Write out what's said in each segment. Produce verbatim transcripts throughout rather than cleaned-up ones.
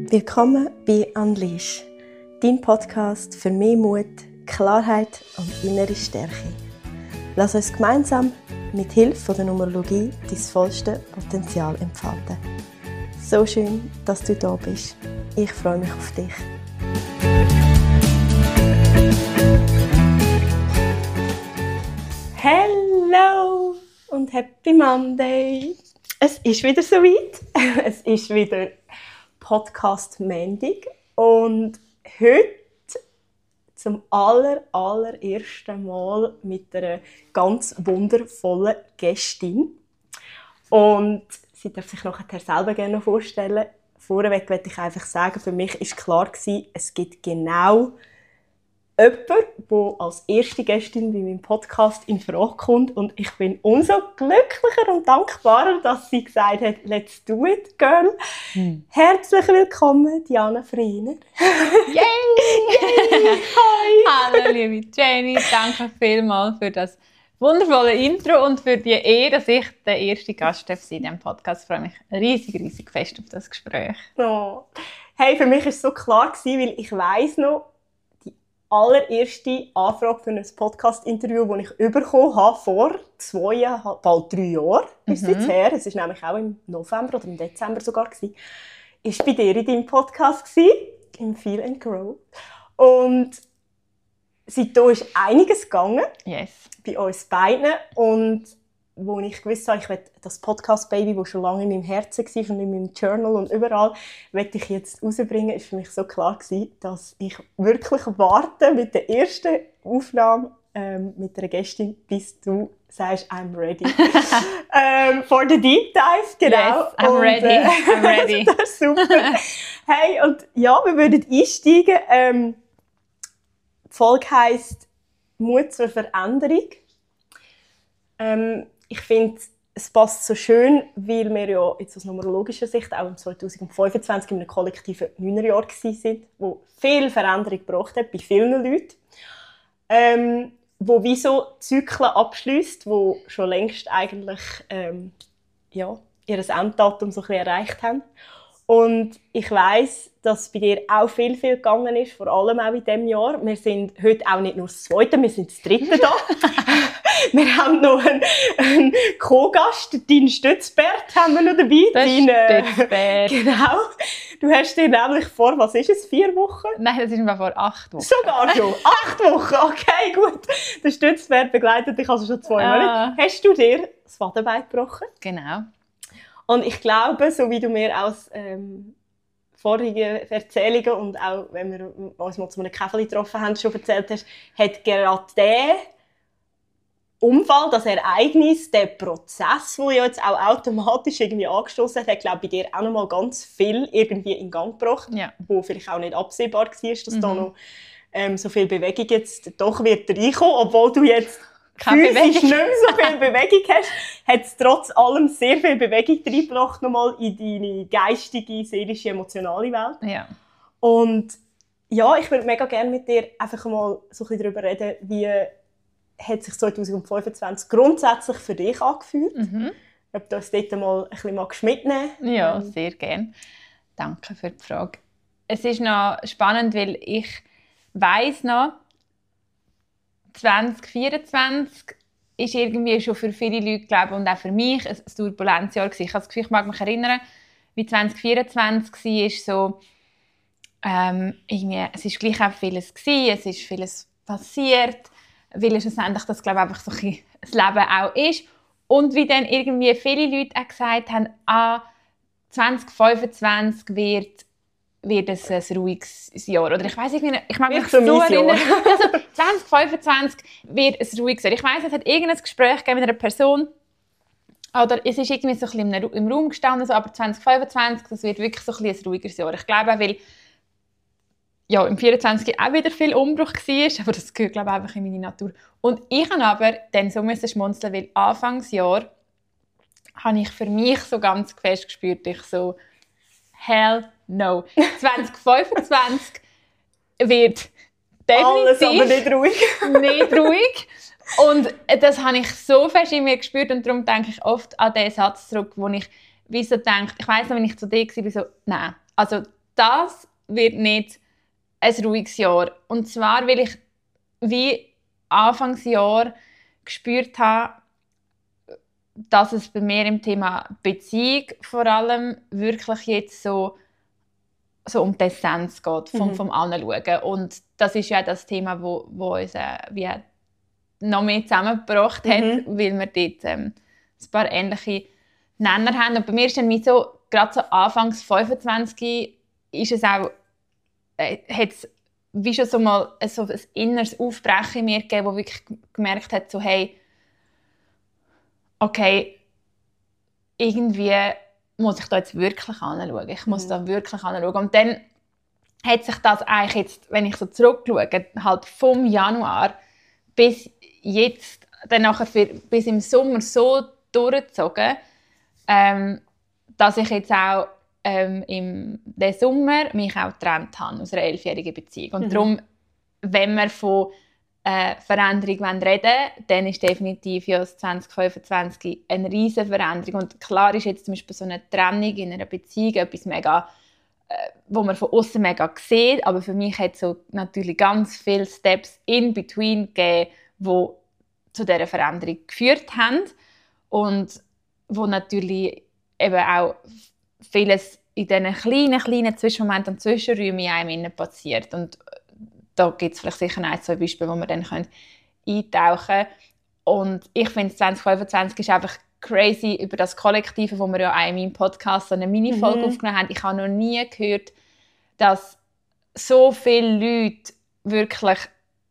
Willkommen bei Unleash, dein Podcast für mehr Mut, Klarheit und innere Stärke. Lass uns gemeinsam mit Hilfe der Numerologie dein vollste Potenzial entfalten. So schön, dass du da bist. Ich freue mich auf dich. Hello und Happy Monday! Es ist wieder soweit. Es ist wieder Podcast Montag und heute zum aller, allerersten Mal mit einer ganz wundervollen Gästin. Und sie darf sich nachher selber gerne vorstellen. Vorweg möchte ich einfach sagen, für mich war klar gewesen, es gibt genau jemand, der als erste Gästin bei meinem Podcast in Frage kommt. Und ich bin umso glücklicher und dankbarer, dass sie gesagt hat, let's do it, girl. Hm. Herzlich willkommen, Diana Friener. Yay! Yay! Hi! Hallo, liebe Jenny. Danke vielmals für das wundervolle Intro und für die Ehre, dass ich der erste Gast darf sein in diesem Podcast. Ich freue mich riesig, riesig fest auf das Gespräch. Oh. Hey, für mich war es so klar, weil ich weiss noch, allererste Anfrage für ein Podcast-Interview, das ich bekommen habe, vor zwei, bald drei Jahren, ist es jetzt her, es war nämlich auch im November oder im Dezember sogar, war bei dir in deinem Podcast, im Feel and Grow. Und seitdem ist einiges gegangen, yes. Bei uns beiden. Und wo ich gewusst habe, ich will das Podcast-Baby, das schon lange in meinem Herzen war und in meinem Journal und überall, möchte ich jetzt rausbringen, ist für mich so klar gewesen, dass ich wirklich warte mit der ersten Aufnahme ähm, mit einer Gästin, bis du sagst, I'm ready. ähm, for the deep dive, genau. Yes, I'm und, ready. Äh, I'm ready. Das ist super. Hey, und ja, wir würden einsteigen. Ähm, die Folge heisst Mut zur Veränderung. Ähm, Ich finde, es passt so schön, weil wir ja jetzt aus numerologischer Sicht auch im zwanzig fünfundzwanzig in einem kollektiven Neunerjahr waren, wo viel Veränderung gebracht hat bei vielen Leuten. Ähm, wo wie so Zyklen abschliesst, die schon längst eigentlich ähm, ja, ihr Enddatum so ein bisschen erreicht haben. Und ich weiss, dass bei dir auch viel, viel gegangen ist, vor allem auch in diesem Jahr. Wir sind heute auch nicht nur das Zweite, wir sind das Dritte da. Wir haben noch einen, einen Co-Gast, deinen Stützbert haben wir noch dabei. Das Deine, Stützbert. Genau. Du hast dir nämlich vor, was ist es, vier Wochen? Nein, das ist mal vor acht Wochen. Sogar schon? Acht Wochen? Okay, gut. Der Stützbert begleitet dich also schon zwei ah. Monate. Hast du dir das Wadenbein gebrochen? Genau. Und ich glaube, so wie du mir aus ähm, vorigen Erzählungen und auch, wenn wir uns mal zu einem Käferli getroffen haben, schon erzählt hast, hat gerade der Unfall, das Ereignis, der Prozess, der ja jetzt auch automatisch irgendwie angestoßen hat, hat, glaube ich, bei dir auch noch mal ganz viel irgendwie in Gang gebracht, ja. Wo vielleicht auch nicht absehbar war, dass mhm. da noch ähm, so viel Bewegung jetzt doch wird reinkommen, obwohl du jetzt Keine physisch Bewegung. nicht mehr so viel Bewegung hast, hat es trotz allem sehr viel Bewegung reingebracht, nochmal in deine geistige, seelische, emotionale Welt. Ja. Und ja, ich würde mega gerne mit dir einfach mal so ein bisschen darüber reden, wie hat sich zwanzig fünfundzwanzig grundsätzlich für dich angefühlt? Mhm. Ob du uns dort mal ein bisschen mitnehmen magst? Ja, sehr gerne. Danke für die Frage. Es ist noch spannend, weil ich weiss noch, zwanzig vierundzwanzig ist irgendwie schon für viele Leute, glaube ich, und auch für mich ein Turbulenzjahr gewesen. Ich habe das Gefühl, ich mag mich erinnern, wie zwanzig vierundzwanzig war, ist so, ähm, irgendwie, es ist gleich auch vieles gewesen, es ist vieles passiert, weil es schlussendlich das, glaube ich, einfach so ein das Leben auch ist. Und wie dann irgendwie viele Leute auch gesagt haben, ah, zwanzig fünfundzwanzig wird wird es ein ruhiges Jahr. Oder ich weiss irgendwie nicht, ich mag mich so erinnern. Also zwanzig fünfundzwanzig wird ein ruhiges Jahr. Ich weiss, es hat irgendein Gespräch gegeben mit einer Person, oder es ist irgendwie so ein bisschen im Raum gestanden, so, aber zwanzig fünfundzwanzig, das wird wirklich so ein, ein ruhiges Jahr. Ich glaube auch, weil ja, im vierundzwanzig auch wieder viel Umbruch war, aber das gehört, glaube ich, einfach in meine Natur. Und ich habe aber dann so müssen schmunzeln, weil Anfangsjahr habe ich für mich so ganz fest gespürt, ich so, hell no. zwanzig fünfundzwanzig wird definitiv alles aber nicht ruhig. nicht ruhig. Und das habe ich so fest in mir gespürt und darum denke ich oft an den Satz zurück, wo ich wie so denke, ich weiss noch, wenn ich zu dir war, so, nein, also das wird nicht ein ruhiges Jahr. Und zwar, weil ich wie Anfangsjahr gespürt habe, dass es bei mir im Thema Beziehung vor allem wirklich jetzt so, so um die Essenz geht, vom, mhm. vom Anschauen. Und das ist ja das Thema, wo, wo uns äh, wie noch mehr zusammengebracht hat, mhm. weil wir dort ähm, ein paar ähnliche Nenner haben. Und bei mir ist dann wie so, gerade so Anfangs fünfundzwanzig, ist es auch, äh, hat's wie schon so mal so ein inneres Aufbrechen in mir gegeben, wo wirklich gemerkt hat, so, hey, okay, irgendwie muss ich da jetzt wirklich anschauen. Ich muss mhm. da wirklich anschauen. Und dann hat sich das eigentlich jetzt, wenn ich so zurückschaue, halt vom Januar bis jetzt, dann nachher für, bis im Sommer so durchgezogen, ähm, dass ich jetzt auch ähm, im den Sommer mich auch getrennt habe aus einer elfjährigen Beziehung. Und mhm. darum, wenn wir von äh, Veränderung reden wollen, dann ist definitiv ja das zwanzig fünfundzwanzig eine riesige Veränderung. Und klar ist jetzt zum Beispiel so eine Trennung in einer Beziehung etwas mega, äh, wo man von außen mega sieht, aber für mich hat es so natürlich ganz viele Steps in between gegeben, die zu dieser Veränderung geführt haben und wo natürlich eben auch vieles in diesen kleinen, kleinen Zwischenmomenten und Zwischenräumen in einem passiert. Und da gibt es vielleicht sicher ein, zwei Beispiele, wo wir dann eintauchen können. Und ich finde, zwanzig fünfundzwanzig ist einfach crazy über das Kollektive, wo wir ja auch in meinem Podcast so eine Mini-Folge mhm. aufgenommen haben. Ich habe noch nie gehört, dass so viele Leute wirklich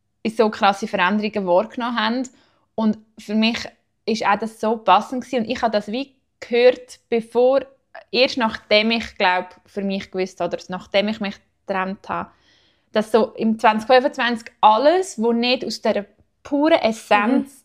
so krasse Veränderungen wahrgenommen haben. Und für mich ist auch das so passend gewesen. Und ich habe das wie gehört, bevor, erst nachdem ich, glaube für mich gewusst oder nachdem ich mich getrennt habe, dass so im zwanzig fünfundzwanzig alles, was nicht aus der puren Essenz,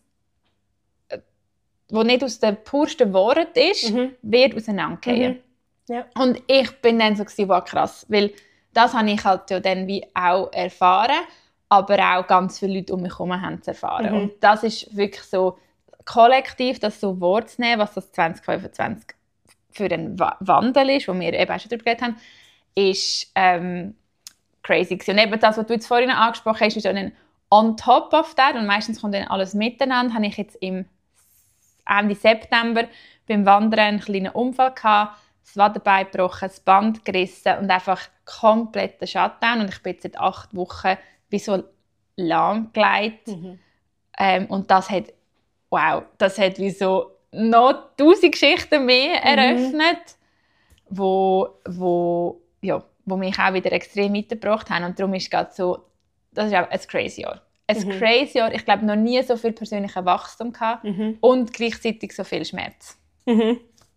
mhm. wo nicht aus der pursten Wahrheit ist, mhm. wird auseinandergehen. Mhm. Ja. Und ich bin dann so gewesen, wow, krass, weil das habe ich halt ja dann wie auch erfahren, aber auch ganz viele Leute um mich herum haben es erfahren. Mhm. Und das ist wirklich so kollektiv, das so wahrzunehmen, was das zwanzig fünfundzwanzig für einen Wandel ist, wo wir eben auch schon darüber geredet haben, ist ähm, crazy gewesen. Und eben das, was du jetzt vorhin angesprochen hast, ist dann on top of that, und meistens kommt dann alles miteinander, habe ich jetzt im Ende September beim Wandern einen kleinen Unfall gehabt, das Wadenbein gebrochen, das Band gerissen und einfach kompletter Shutdown. Und ich bin jetzt seit acht Wochen wie so lahmgelegt. Mhm. Ähm, und das hat, wow, das hat wie so noch tausend Geschichten mehr eröffnet, mhm. wo, wo, ja, wo mich auch wieder extrem weitergebracht haben. Und darum ist es so, das ist auch ein crazy Jahr. Ein mhm. crazy Jahr. Ich glaube, noch nie so viel persönliches Wachstum gehabt mhm. und gleichzeitig so viel Schmerz. Mhm.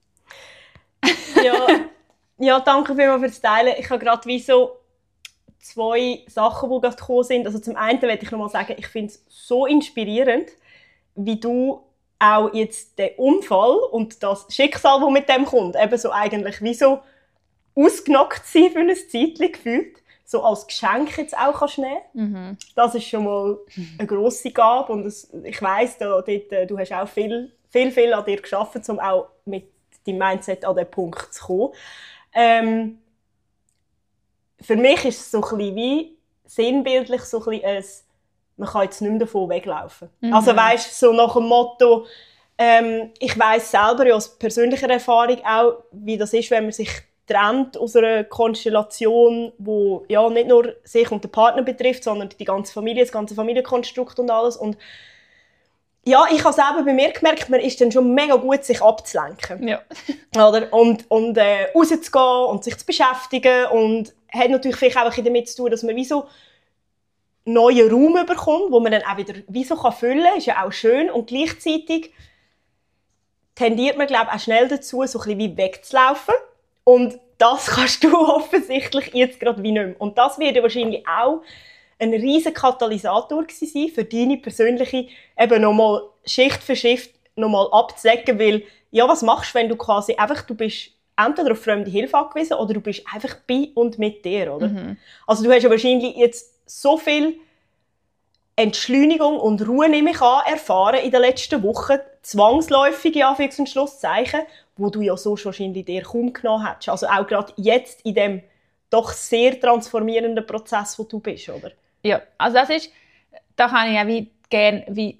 ja, ja, danke vielmals fürs Teilen. Ich habe gerade wie so zwei Sachen, die gerade gekommen sind. Also zum einen möchte ich noch mal sagen, ich finde es so inspirierend, wie du auch jetzt den Unfall und das Schicksal, das mit dem kommt, eben so eigentlich wie so ausgenockt sein für ein Zeitchen gefühlt, so als Geschenk jetzt auch kannst nehmen. Mhm. Das ist schon mal eine grosse Gabe und das, ich weiss, da, dort, du hast auch viel, viel, viel an dir gearbeitet, um auch mit deinem Mindset an den Punkt zu kommen. Ähm, für mich ist es so ein bisschen wie sinnbildlich so ein bisschen ein, man kann jetzt nicht mehr davon weglaufen. Mhm. Also weisst, so nach dem Motto, ähm, ich weiss selber ja aus persönlicher Erfahrung auch, wie das ist, wenn man sich trennt aus einer Konstellation, die ja nicht nur sich und den Partner betrifft, sondern die ganze Familie, das ganze Familienkonstrukt und alles. Und ja, ich habe selber bei mir gemerkt, man ist dann schon mega gut, sich abzulenken. Ja. Oder? Und, und äh, rauszugehen und sich zu beschäftigen. Und hat natürlich vielleicht auch damit zu tun, dass man wie so neuen Raum bekommt, wo man dann auch wieder wie so füllen kann. Ist ja auch schön. Und gleichzeitig tendiert man, glaube ich, auch schnell dazu, so ein bisschen wie wegzulaufen. Und das kannst du offensichtlich jetzt gerade wie nicht mehr. Und das wird ja wahrscheinlich auch ein riesiger Katalysator sein für deine persönliche, eben nochmal Schicht für Schicht nochmal abzudecken, weil, ja, was machst du, wenn du quasi einfach, du bist entweder auf fremde Hilfe angewiesen oder du bist einfach bei und mit dir, oder? Mhm. Also du hast ja wahrscheinlich jetzt so viel Entschleunigung und Ruhe, nehme ich an, erfahren in den letzten Wochen, zwangsläufige Anführungs- und Schlusszeichen, wo du ja so wahrscheinlich dir kaum genommen hättest. Also auch gerade jetzt in dem doch sehr transformierender Prozess, wo du bist, oder? Ja, also das ist, da kann ich auch wie gerne wie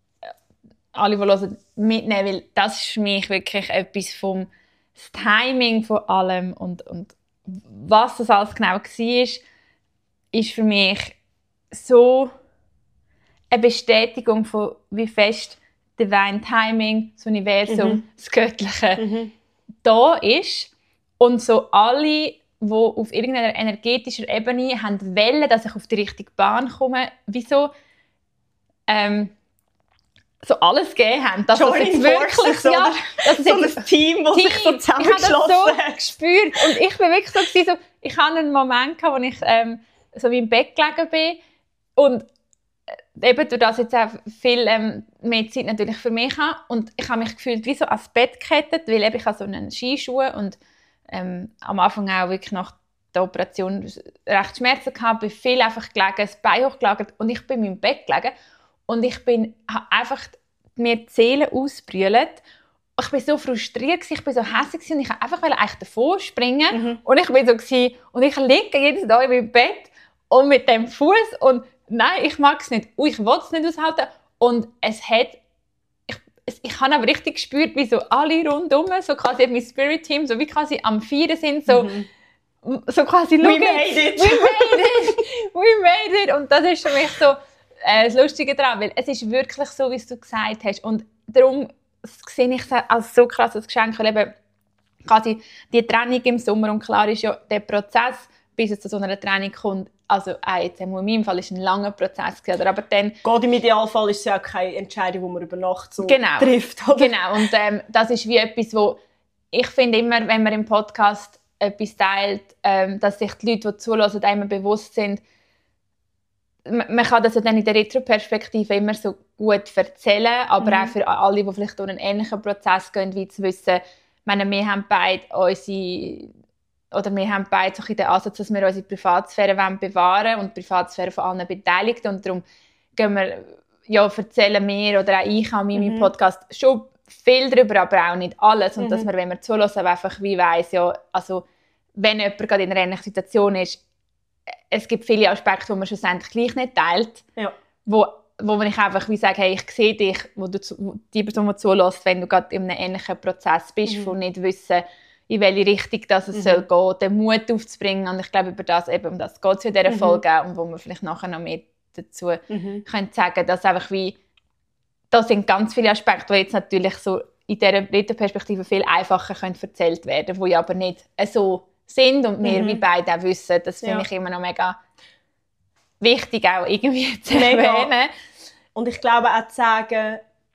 alle, die hören, mitnehmen, weil das ist für mich wirklich etwas vom das Timing von allem und, und was das alles genau war, ist für mich so eine Bestätigung von wie fest Divine Timing, das Universum, Mhm. das Göttliche Mhm. da ist und so alle, die auf irgendeiner energetischen Ebene haben wollen, dass ich auf die richtige Bahn komme, wieso ähm, so alles gegeben haben, dass das jetzt wirklich, oder? ja, dass es So jetzt ein Team, das sich so Team. zusammengeschlossen Ich habe das hat. so gespürt und ich bin wirklich so, gewesen, so ich hatte einen Moment, gehabt, wo ich ähm, so wie im Bett gelegen bin und äh, eben durch das jetzt auch viel ähm, mehr Zeit natürlich für mich habe und ich habe mich gefühlt wie so ans Bett gekettet, weil eben ich habe so einen Skischuh und ähm, am Anfang auch wirklich nach der Operation recht Schmerzen gehabt, bin viel einfach gelegen, das Bein hochgelagert und ich bin in meinem Bett gelegen und ich bin habe einfach mir die Seele ausbrüllt. Ich war so frustriert, ich war so hässlich und ich wollte einfach eigentlich davor springen. Mhm. Und ich war so gewesen, und ich liege jedes Tag in meinem Bett und mit dem Fuß und nein, ich mag es nicht. Und ich will es nicht aushalten. Und es hat, ich, es, ich habe aber richtig gespürt, wie so alle rundherum, so quasi mein Spirit-Team, so wie quasi am Feiern sind, so, Mhm. so quasi, We schau made jetzt, it! we made it! We made it! Und das ist für mich so äh, das Lustige daran, weil es ist wirklich so, wie du gesagt hast. Und darum sehe ich es als so krasses Geschenk, weil eben quasi die Trennung im Sommer, und klar ist ja der Prozess, bis es zu so einer Trennung kommt, also auch jetzt in meinem Fall ist ein langer Prozess gewesen, aber dann Gerade im Idealfall ist es ja auch keine Entscheidung, die man über Nacht so Genau. trifft. Oder? Genau, und ähm, das ist wie etwas, wo ich finde immer, wenn man im Podcast etwas teilt, ähm, dass sich die Leute, die zuhören, immer bewusst sind, man, man kann das ja dann in der Retro-Perspektive immer so gut erzählen, aber Mhm. auch für alle, die vielleicht durch einen ähnlichen Prozess gehen, wie zu wissen, ich meine, wir haben beide unsere, oder wir haben beide so den Ansatz, dass wir unsere Privatsphäre bewahren wollen und die Privatsphäre von allen Beteiligten, und darum gehen wir, ja, erzählen wir oder auch ich an meinem Mhm. Podcast schon viel darüber, aber auch nicht alles. Und Mhm. dass man, wenn man zuhört, einfach wie weiss, ja, also, wenn jemand gerade in einer ähnlichen Situation ist, es gibt viele Aspekte, die man schlussendlich gleich nicht teilt, Ja. wo, wo man ich einfach wie sage, hey, ich sehe dich, wo du zu, wo die Person, die zulässt, wenn du gerade in einem ähnlichen Prozess bist, Mhm. von nicht wissen, in welche Richtung das es Mhm. soll gehen, den Mut aufzubringen. Und ich glaube, über das, eben, um das geht es in dieser Mhm. Folge, und wo wir vielleicht nachher noch mehr dazu Mhm. können sagen, dass einfach wie, da sind ganz viele Aspekte, die jetzt natürlich so in dieser dritten Perspektive viel einfacher können erzählt werden können, die aber nicht so sind und wir Mhm. wie beide auch wissen. Das finde Ja. ich immer noch mega wichtig, auch irgendwie zu Mega. erwähnen. Und ich glaube auch zu sagen,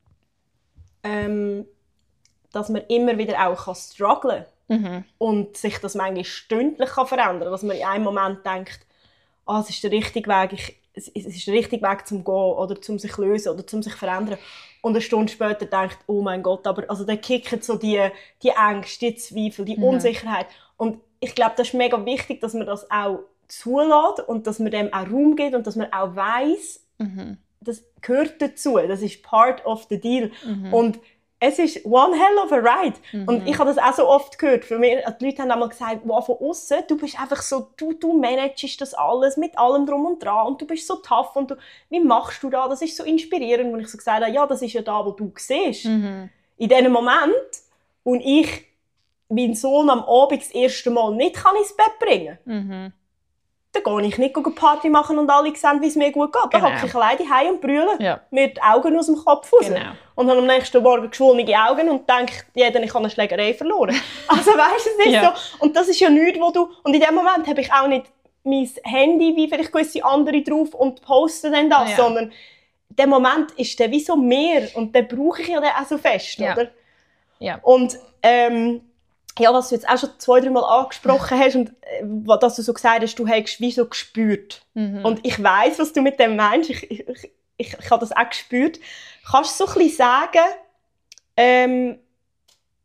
ähm, dass man immer wieder auch strugglen kann. Mhm. Und sich das manchmal stündlich kann verändern kann. Dass man in einem Moment denkt, ah, es ist der richtige Weg, ich, es, es ist der richtige Weg zum Gehen oder zum sich lösen oder zum sich verändern. Und eine Stunde später denkt, oh mein Gott, aber also dann kicken so die, die Ängste, die Zweifel, die Mhm. Unsicherheit. Und ich glaube, das ist mega wichtig, dass man das auch zulässt und dass man dem auch Raum gibt und dass man auch weiss, Mhm. das gehört dazu, das ist part of the deal. Mhm. Und es ist one hell of a ride. Mhm. Und ich habe das auch so oft gehört. Für mich, die Leute haben einmal gesagt, wow, von außen, du bist einfach so, du, du managst das alles mit allem drum und dran und du bist so tough und du, wie machst du das? Das ist so inspirierend. Und ich so gesagt habe, ja, das ist ja da, wo du siehst. Mhm. In diesem Moment, wo ich meinen Sohn am Abend das erste Mal nicht kann ins Bett bringen kann, Mhm. dann gehe ich nicht Party machen und alle sehen, wie es mir gut geht. Dann Genau. hocke ich alleine zu Hause und brülle Ja. mir die Augen aus dem Kopf raus. Genau. Und habe am nächsten Morgen geschwollene Augen und denke, jeder, ich habe eine Schlägerei verloren. Also weißt du, es ist Ja. so. Und das ist ja nichts, wo du... Und in dem Moment habe ich auch nicht mein Handy, wie vielleicht gewisse andere drauf, und poste dann das, Ja. sondern der Moment ist dann wie so mehr und den brauche ich ja dann auch so fest, Ja. oder? Ja. Und ähm, ja, was du jetzt auch schon zwei, drei Mal angesprochen hast und äh, dass du so gesagt hast, du hast wie so gespürt. Mhm. Und ich weiss, was du mit dem meinst. Ich, ich, ich, ich habe das auch gespürt. Kannst du so ein bisschen sagen, ähm,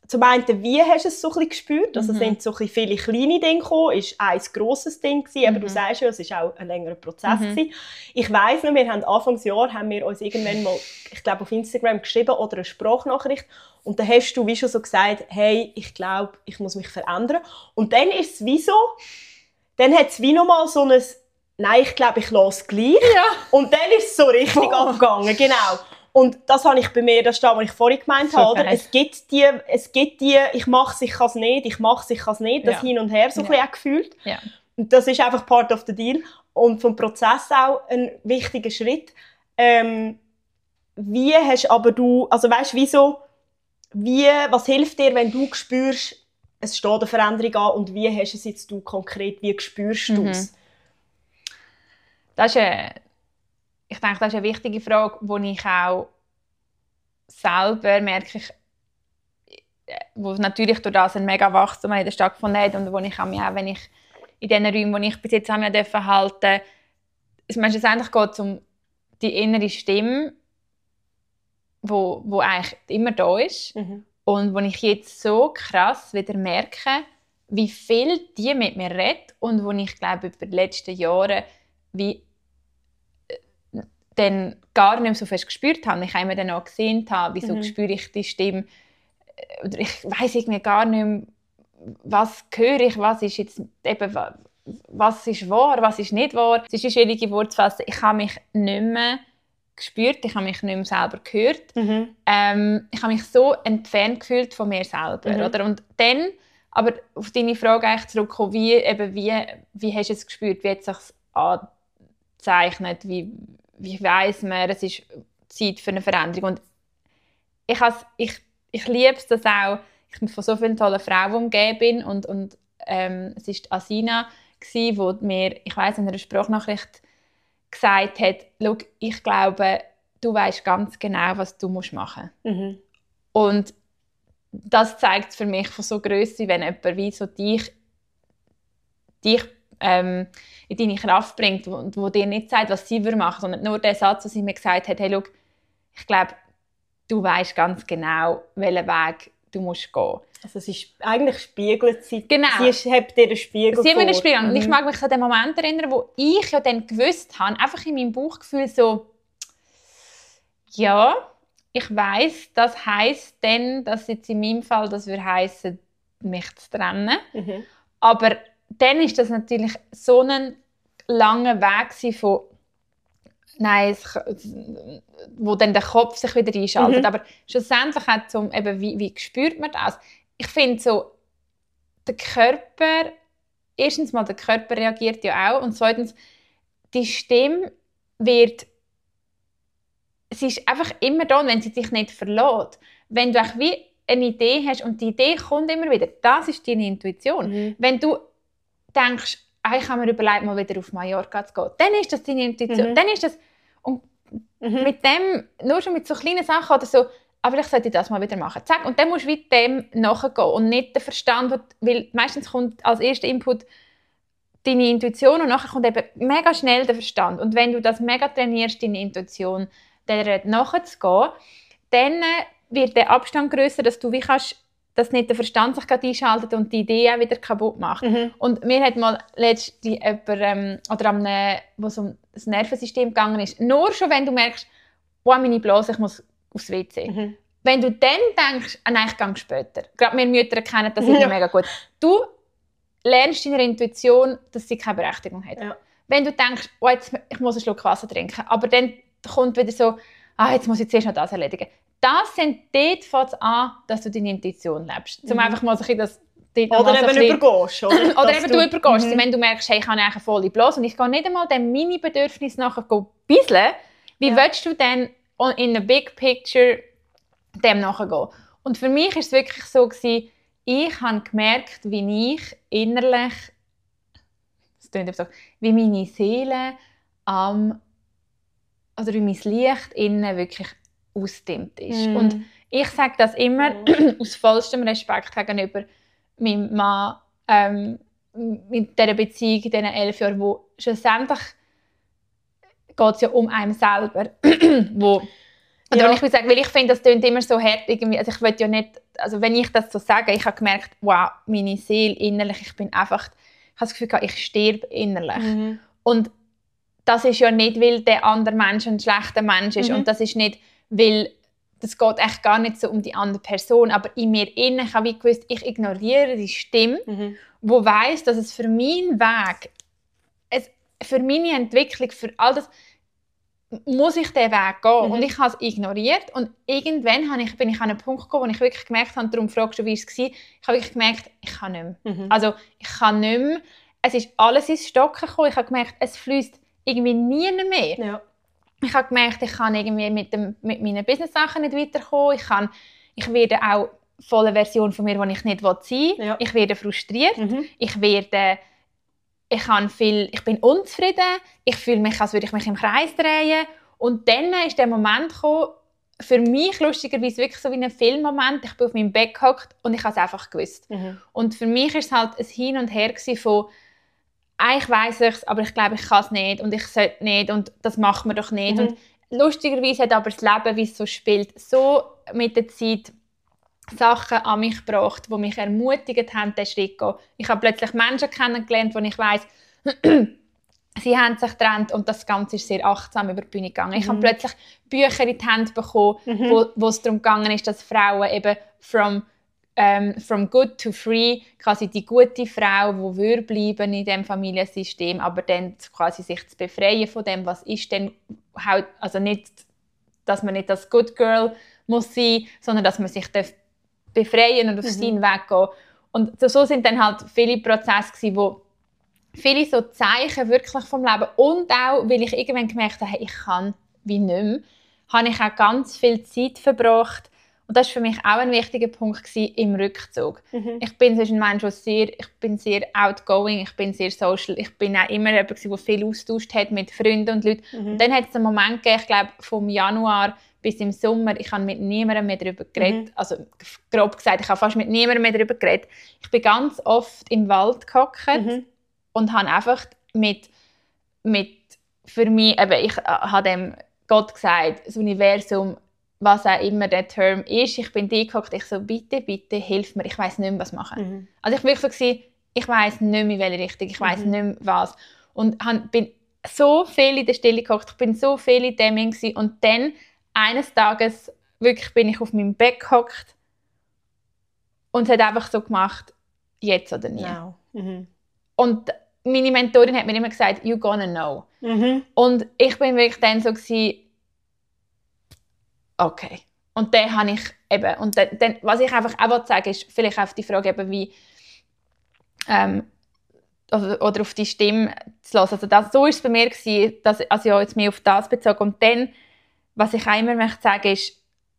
zum einen, wie hast du es so ein bisschen gespürt? Also Mhm. sind so ein bisschen viele kleine Dinge gekommen, ist ein grosses Ding gewesen, aber Mhm. du sagst ja, es war auch ein längerer Prozess Mhm. gewesen. Ich weiss noch, wir haben Anfangsjahr haben wir uns irgendwann mal, ich glaube auf Instagram geschrieben oder eine Sprachnachricht und dann hast du wie schon so gesagt, hey, ich glaube, ich muss mich verändern. Und dann ist es wie so, dann hat es wie noch mal so ein, nein, ich glaube, ich lasse es gleich. Ja. Und dann ist es so richtig Boah. abgegangen, genau. Und das habe ich bei mir, das ist das, was ich vorhin gemeint habe, oder? Es gibt die, es gibt die, ich mache es, ich kann es nicht, ich mache es, ich kann es nicht, das Ja. Hin und Her so Ja. ein bisschen auch gefühlt. Ja. Und das ist einfach part of the deal. Und vom Prozess auch ein wichtiger Schritt. Ähm, wie hast aber du, also weißt, wieso, wie, was hilft dir, wenn du spürst, es steht eine Veränderung an und wie hast es jetzt du konkret, wie spürst du es? Mhm. Das ist eine, ich denke, das ist eine wichtige Frage, die ich auch selber merke, ich, wo natürlich durch das ein mega Wachstum in der stattgefunden hat und wo ich auch, wenn ich in den Räumen, die ich bis jetzt haben dürfen halten, es schlussendlich geht es um die innere Stimme, wo, wo eigentlich immer da ist Mhm. und wo ich jetzt so krass wieder merke, wie viel die mit mir redet und wo ich glaube über die letzten Jahre wie äh, dann gar nicht mehr so fest gespürt habe. Ich habe immer dann auch gesehen, habe, wieso Mhm. spüre ich die Stimme oder ich weiß irgendwie gar nicht mehr, was höre ich, was ist jetzt eben, was ist wahr, was ist nicht wahr. Es ist ein schwierige Wort zu fassen. Ich habe mich nicht mehr gespürt, ich habe mich nicht mehr selber gehört. Mhm. Ähm, ich habe mich so entfernt gefühlt von mir selber. Mhm. Oder? Und dann, aber auf deine Frage eigentlich zurückkommen, wie, eben, wie, wie hast du es gespürt, wie hat es sich angezeichnet, wie, wie weiss man, es ist Zeit für eine Veränderung. Und ich, has, ich, ich liebe es, dass auch ich von so vielen tollen Frauen umgeben bin und, und ähm, es war Asina, die mir, ich weiss, in einer Sprachnachricht gesagt hat, schau, ich glaube, du weißt ganz genau, was du machen musst. Mhm. Und das zeigt für mich von so Grösse, wenn jemand wie so dich, dich ähm, in deine Kraft bringt und wo dir nicht sagt, was sie machen würde, sondern nur der Satz, was sie mir gesagt hat, hey, schau, ich glaube, du weißt ganz genau, welchen Weg du musst gehen. Also es ist, eigentlich spiegelt sie, Genau. sie hat dir einen Spiegel Sie haben mir einen vor. Spiegel. Und Mhm. ich mag mich an den Moment erinnern, wo ich ja dann gewusst habe, einfach in meinem Bauchgefühl so, ja, ich weiss, das heisst dann, dass jetzt in meinem Fall, das würde heissen, mich zu trennen. Mhm. Aber dann ist das natürlich so ein langer Weg von nein, es, wo dann der Kopf sich wieder einschaltet. Mhm. Aber schlussendlich auch zum, eben, wie, wie spürt man das? Ich finde so, der Körper, erstens mal, der Körper reagiert ja auch und zweitens, die Stimme wird, sie ist einfach immer da, wenn sie dich nicht verlässt. Wenn du auch wie eine Idee hast und die Idee kommt immer wieder, das ist deine Intuition. Mhm. Wenn du denkst, ah, ich habe mir überlegt, mal wieder auf Mallorca zu gehen, dann ist das deine Intuition. Mhm. Dann ist das, und Mhm. mit dem, nur schon mit so kleinen Sachen oder so, aber ich sollte das mal wieder machen. Zack, und dann musst du mit dem nachgehen und nicht den Verstand, weil meistens kommt als erster Input deine Intuition und nachher kommt eben mega schnell der Verstand. Und wenn du das mega trainierst, deine Intuition, der nachzugehen, dann wird der Abstand grösser, dass du wie kannst, dass nicht der Verstand sich gerade einschaltet und die Idee auch wieder kaputt macht. Mhm. Und mir hat mal letztens jemand, ähm, oder am, wo es um das Nervensystem gegangen ist, nur schon, wenn du merkst, oh, meine Blase, ich muss aufs W C. Mhm. Wenn du dann denkst, ah, nein, ich gehe später. Gerade wir Mütter kennen das immer Ja. mega gut. Du lernst deiner Intuition, dass sie keine Berechtigung hat. Ja. Wenn du denkst, oh, jetzt, ich muss einen Schluck Wasser trinken, aber dann kommt wieder so, ah, jetzt muss ich zuerst noch das erledigen. Das sind dort fängt es an, dass du deine Intuition lebst. Zum Mhm. einfach mal so ein bisschen das dort Oder noch mal so eben ein bisschen- übergehst. Oder, oder Dass eben du, übergehst. Mhm. Wenn du merkst, hey, ich habe eigentlich eine volle Blase und ich gehe nicht einmal dem Mini-Bedürfnis nachher bisseln, wie Ja. willst du dann in a big picture dem nachgehen? Und für mich war es wirklich so gewesen, ich habe gemerkt, wie ich innerlich, das klingt so, wie meine Seele am, oder wie mein Licht innen wirklich ausdimmt ist. Mhm. Und ich sage das immer Mhm. aus vollstem Respekt gegenüber meinem Mann, ähm, mit dieser Beziehung in diesen elf Jahren, wo schlussendlich geht es ja um einen selber, wo Oder Ja. ich will sagen, weil ich finde, das klingt immer so hart irgendwie, also ich will ja nicht, also wenn ich das so sage, ich habe gemerkt, wow, meine Seele innerlich, ich bin einfach, ich habe das Gefühl gehabt, ich sterbe innerlich. Mhm. Und das ist ja nicht, weil der andere Mensch ein schlechter Mensch ist. Mhm. Und das ist nicht, weil das geht echt gar nicht so um die andere Person. Aber in mir innen, ich habe wie gewusst, ich ignoriere die Stimme, Mhm. wo weiss, dass es für meinen Weg, es, für meine Entwicklung, für all das, muss ich diesen Weg gehen. Mhm. Und ich habe es ignoriert. Und irgendwann habe ich, bin ich an einen Punkt gekommen, wo ich wirklich gemerkt habe, darum fragst du, wie es war, ich habe wirklich gemerkt, ich kann nicht mehr. Mhm. Also ich kann nicht mehr. Es ist alles ins Stocken gekommen. Ich habe gemerkt, es fließt irgendwie nie mehr. Ja. Ich habe gemerkt, ich kann irgendwie mit, dem, mit meinen Business-Sachen nicht weiterkommen. Ich, kann, ich werde auch volle Version von mir, die ich nicht sein will. Ja. Ich werde frustriert. Mhm. Ich werde... Ich, habe viel, ich bin unzufrieden. Ich fühle mich, als würde ich mich im Kreis drehen. Und dann ist der Moment gekommen, für mich lustigerweise wirklich so wie ein Filmmoment. Ich bin auf meinem Bett gehockt und ich habe es einfach gewusst. Mhm. Und für mich war es halt ein Hin und Her von eigentlich weiss ich es, aber ich glaube, ich kann es nicht und ich sollte nicht und das macht man doch nicht. Mhm. Und lustigerweise hat aber das Leben, wie es so spielt, so mit der Zeit Sachen an mich gebracht, die mich ermutigt haben, diesen Schritt zu gehen. Ich habe plötzlich Menschen kennengelernt, wo ich weiss, sie haben sich getrennt und das Ganze ist sehr achtsam über die Bühne gegangen. Ich Mhm. habe plötzlich Bücher in die Hände bekommen, Mhm. wo, wo es darum gegangen ist, dass Frauen eben from, ähm, from good to free, quasi die gute Frau, die würde bleiben in diesem Familiensystem, aber dann quasi sich zu befreien von dem, was ist denn halt, also nicht, dass man nicht das Good Girl muss sein, sondern dass man sich befreien und auf Mhm. seinen Weg gehen. Und so, so sind dann halt viele Prozesse gewesen, wo viele so Zeichen wirklich vom Leben und auch, weil ich irgendwann gemerkt habe, hey, ich kann wie nicht mehr, habe ich auch ganz viel Zeit verbracht und das war für mich auch ein wichtiger Punkt gewesen, im Rückzug. Mhm. Ich bin sonst ein Mensch, der sehr, ich bin sehr outgoing, ich bin sehr social, ich bin auch immer jemand gewesen, der viel austauscht hat mit Freunden und Leuten. Mhm. Und dann hat es einen Moment gegeben, ich glaube vom Januar bis im Sommer, ich habe mit niemandem mehr darüber geredet, Mhm. also grob gesagt, ich habe fast mit niemandem mehr darüber geredet. Ich bin ganz oft im Wald gehockt Mhm. und habe einfach mit, mit für mich, eben, ich äh, habe dem Gott gesagt, das Universum, was auch immer der Term ist, ich bin da gehockt, ich so, bitte, bitte, hilf mir, ich weiss nicht mehr, was machen. Mhm. Also ich war wirklich so, gewesen, ich weiss nicht mehr, in welche Richtung, ich weiss Mhm. nicht mehr, was. Und han, bin so viel in der Stille gehockt, ich bin so viel in dem gewesen. Und dann, eines Tages, wirklich bin ich auf meinem Bett gehockt und es hat einfach so gemacht, jetzt oder nie. Wow. Mhm. Und meine Mentorin hat mir immer gesagt, you gonna know. Mhm. Und ich bin wirklich dann so gewesen, okay. Und dann habe ich eben, und dann, dann, was ich einfach auch sagen will, ist vielleicht auf die Frage eben wie, ähm, oder, oder auf die Stimme zu hören. Also das, so war es bei mir gewesen, dass, also ja, jetzt mehr auf das bezogen. Und dann, was ich auch immer möchte sagen, ist,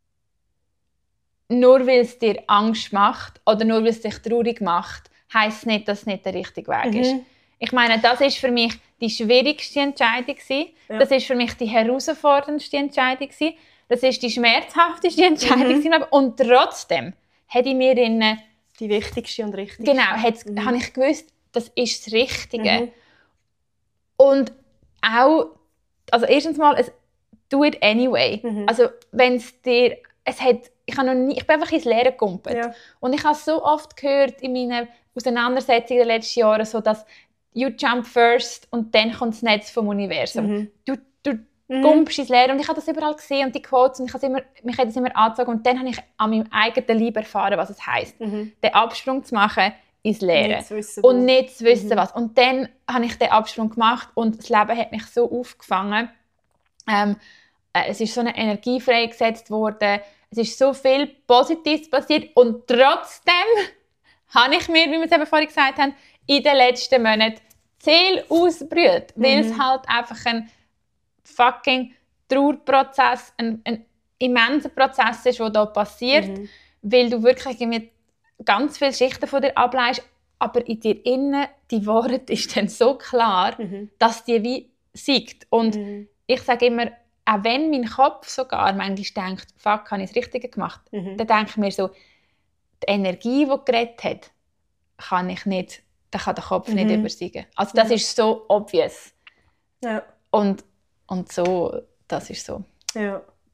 nur weil es dir Angst macht oder nur weil es dich traurig macht, heisst nicht, dass es nicht der richtige Weg Mhm. ist. Ich meine, das ist für mich die schwierigste Entscheidung gewesen. Ja. Das ist für mich die herausforderndste Entscheidung gewesen. Das ist die schmerzhafteste Entscheidung Mhm. gewesen. Und trotzdem hätte ich mir in, Die wichtigste und richtigste. genau, hat's, Mhm. habe ich gewusst, das ist das Richtige. Mhm. Und auch, also erstens mal, es, do it anyway. Mhm. Also wenn es dir, es hat, ich, habe noch nie, ich bin einfach ins Leere gegumpelt. Ja. Und ich habe so oft gehört in meinen Auseinandersetzungen der letzten Jahre, so dass you jump first und dann kommt das Netz vom Universum. Mhm. Du, du Mhm. gumpst ins Leere und ich habe das überall gesehen und die Quotes und ich habe immer, mich hat das immer angezogen und dann habe ich an meinem eigenen Leib erfahren, was es heisst, Mhm. den Absprung zu machen ins Leere. Nicht zu wissen, Und wo. nicht zu wissen, Mhm. was. Und dann habe ich den Absprung gemacht und das Leben hat mich so aufgefangen. Ähm, äh, es ist so eine Energie freigesetzt worden. Es ist so viel Positives passiert. Und trotzdem habe ich mir, wie wir es eben vorhin gesagt haben, in den letzten Monaten die Seele ausgebrüht. Mhm. Weil es halt einfach ein fucking Trauerprozess, ein, ein immenser Prozess ist, der hier passiert. Mhm. Weil du wirklich irgendwie ganz viele Schichten von dir ableist, aber in dir innen, die Wahrheit ist dann so klar, Mhm. dass die wie siegt. Und Mhm. ich sage immer, auch wenn mein Kopf sogar manchmal denkt, fuck, habe ich das Richtige gemacht, Mhm. dann denke ich mir so, die Energie, die geredet hat, kann ich nicht, da kann der Kopf Mhm. nicht übersiegen. Also das Ja. ist so obvious. Ja. Und, und so, das ist so. Ja.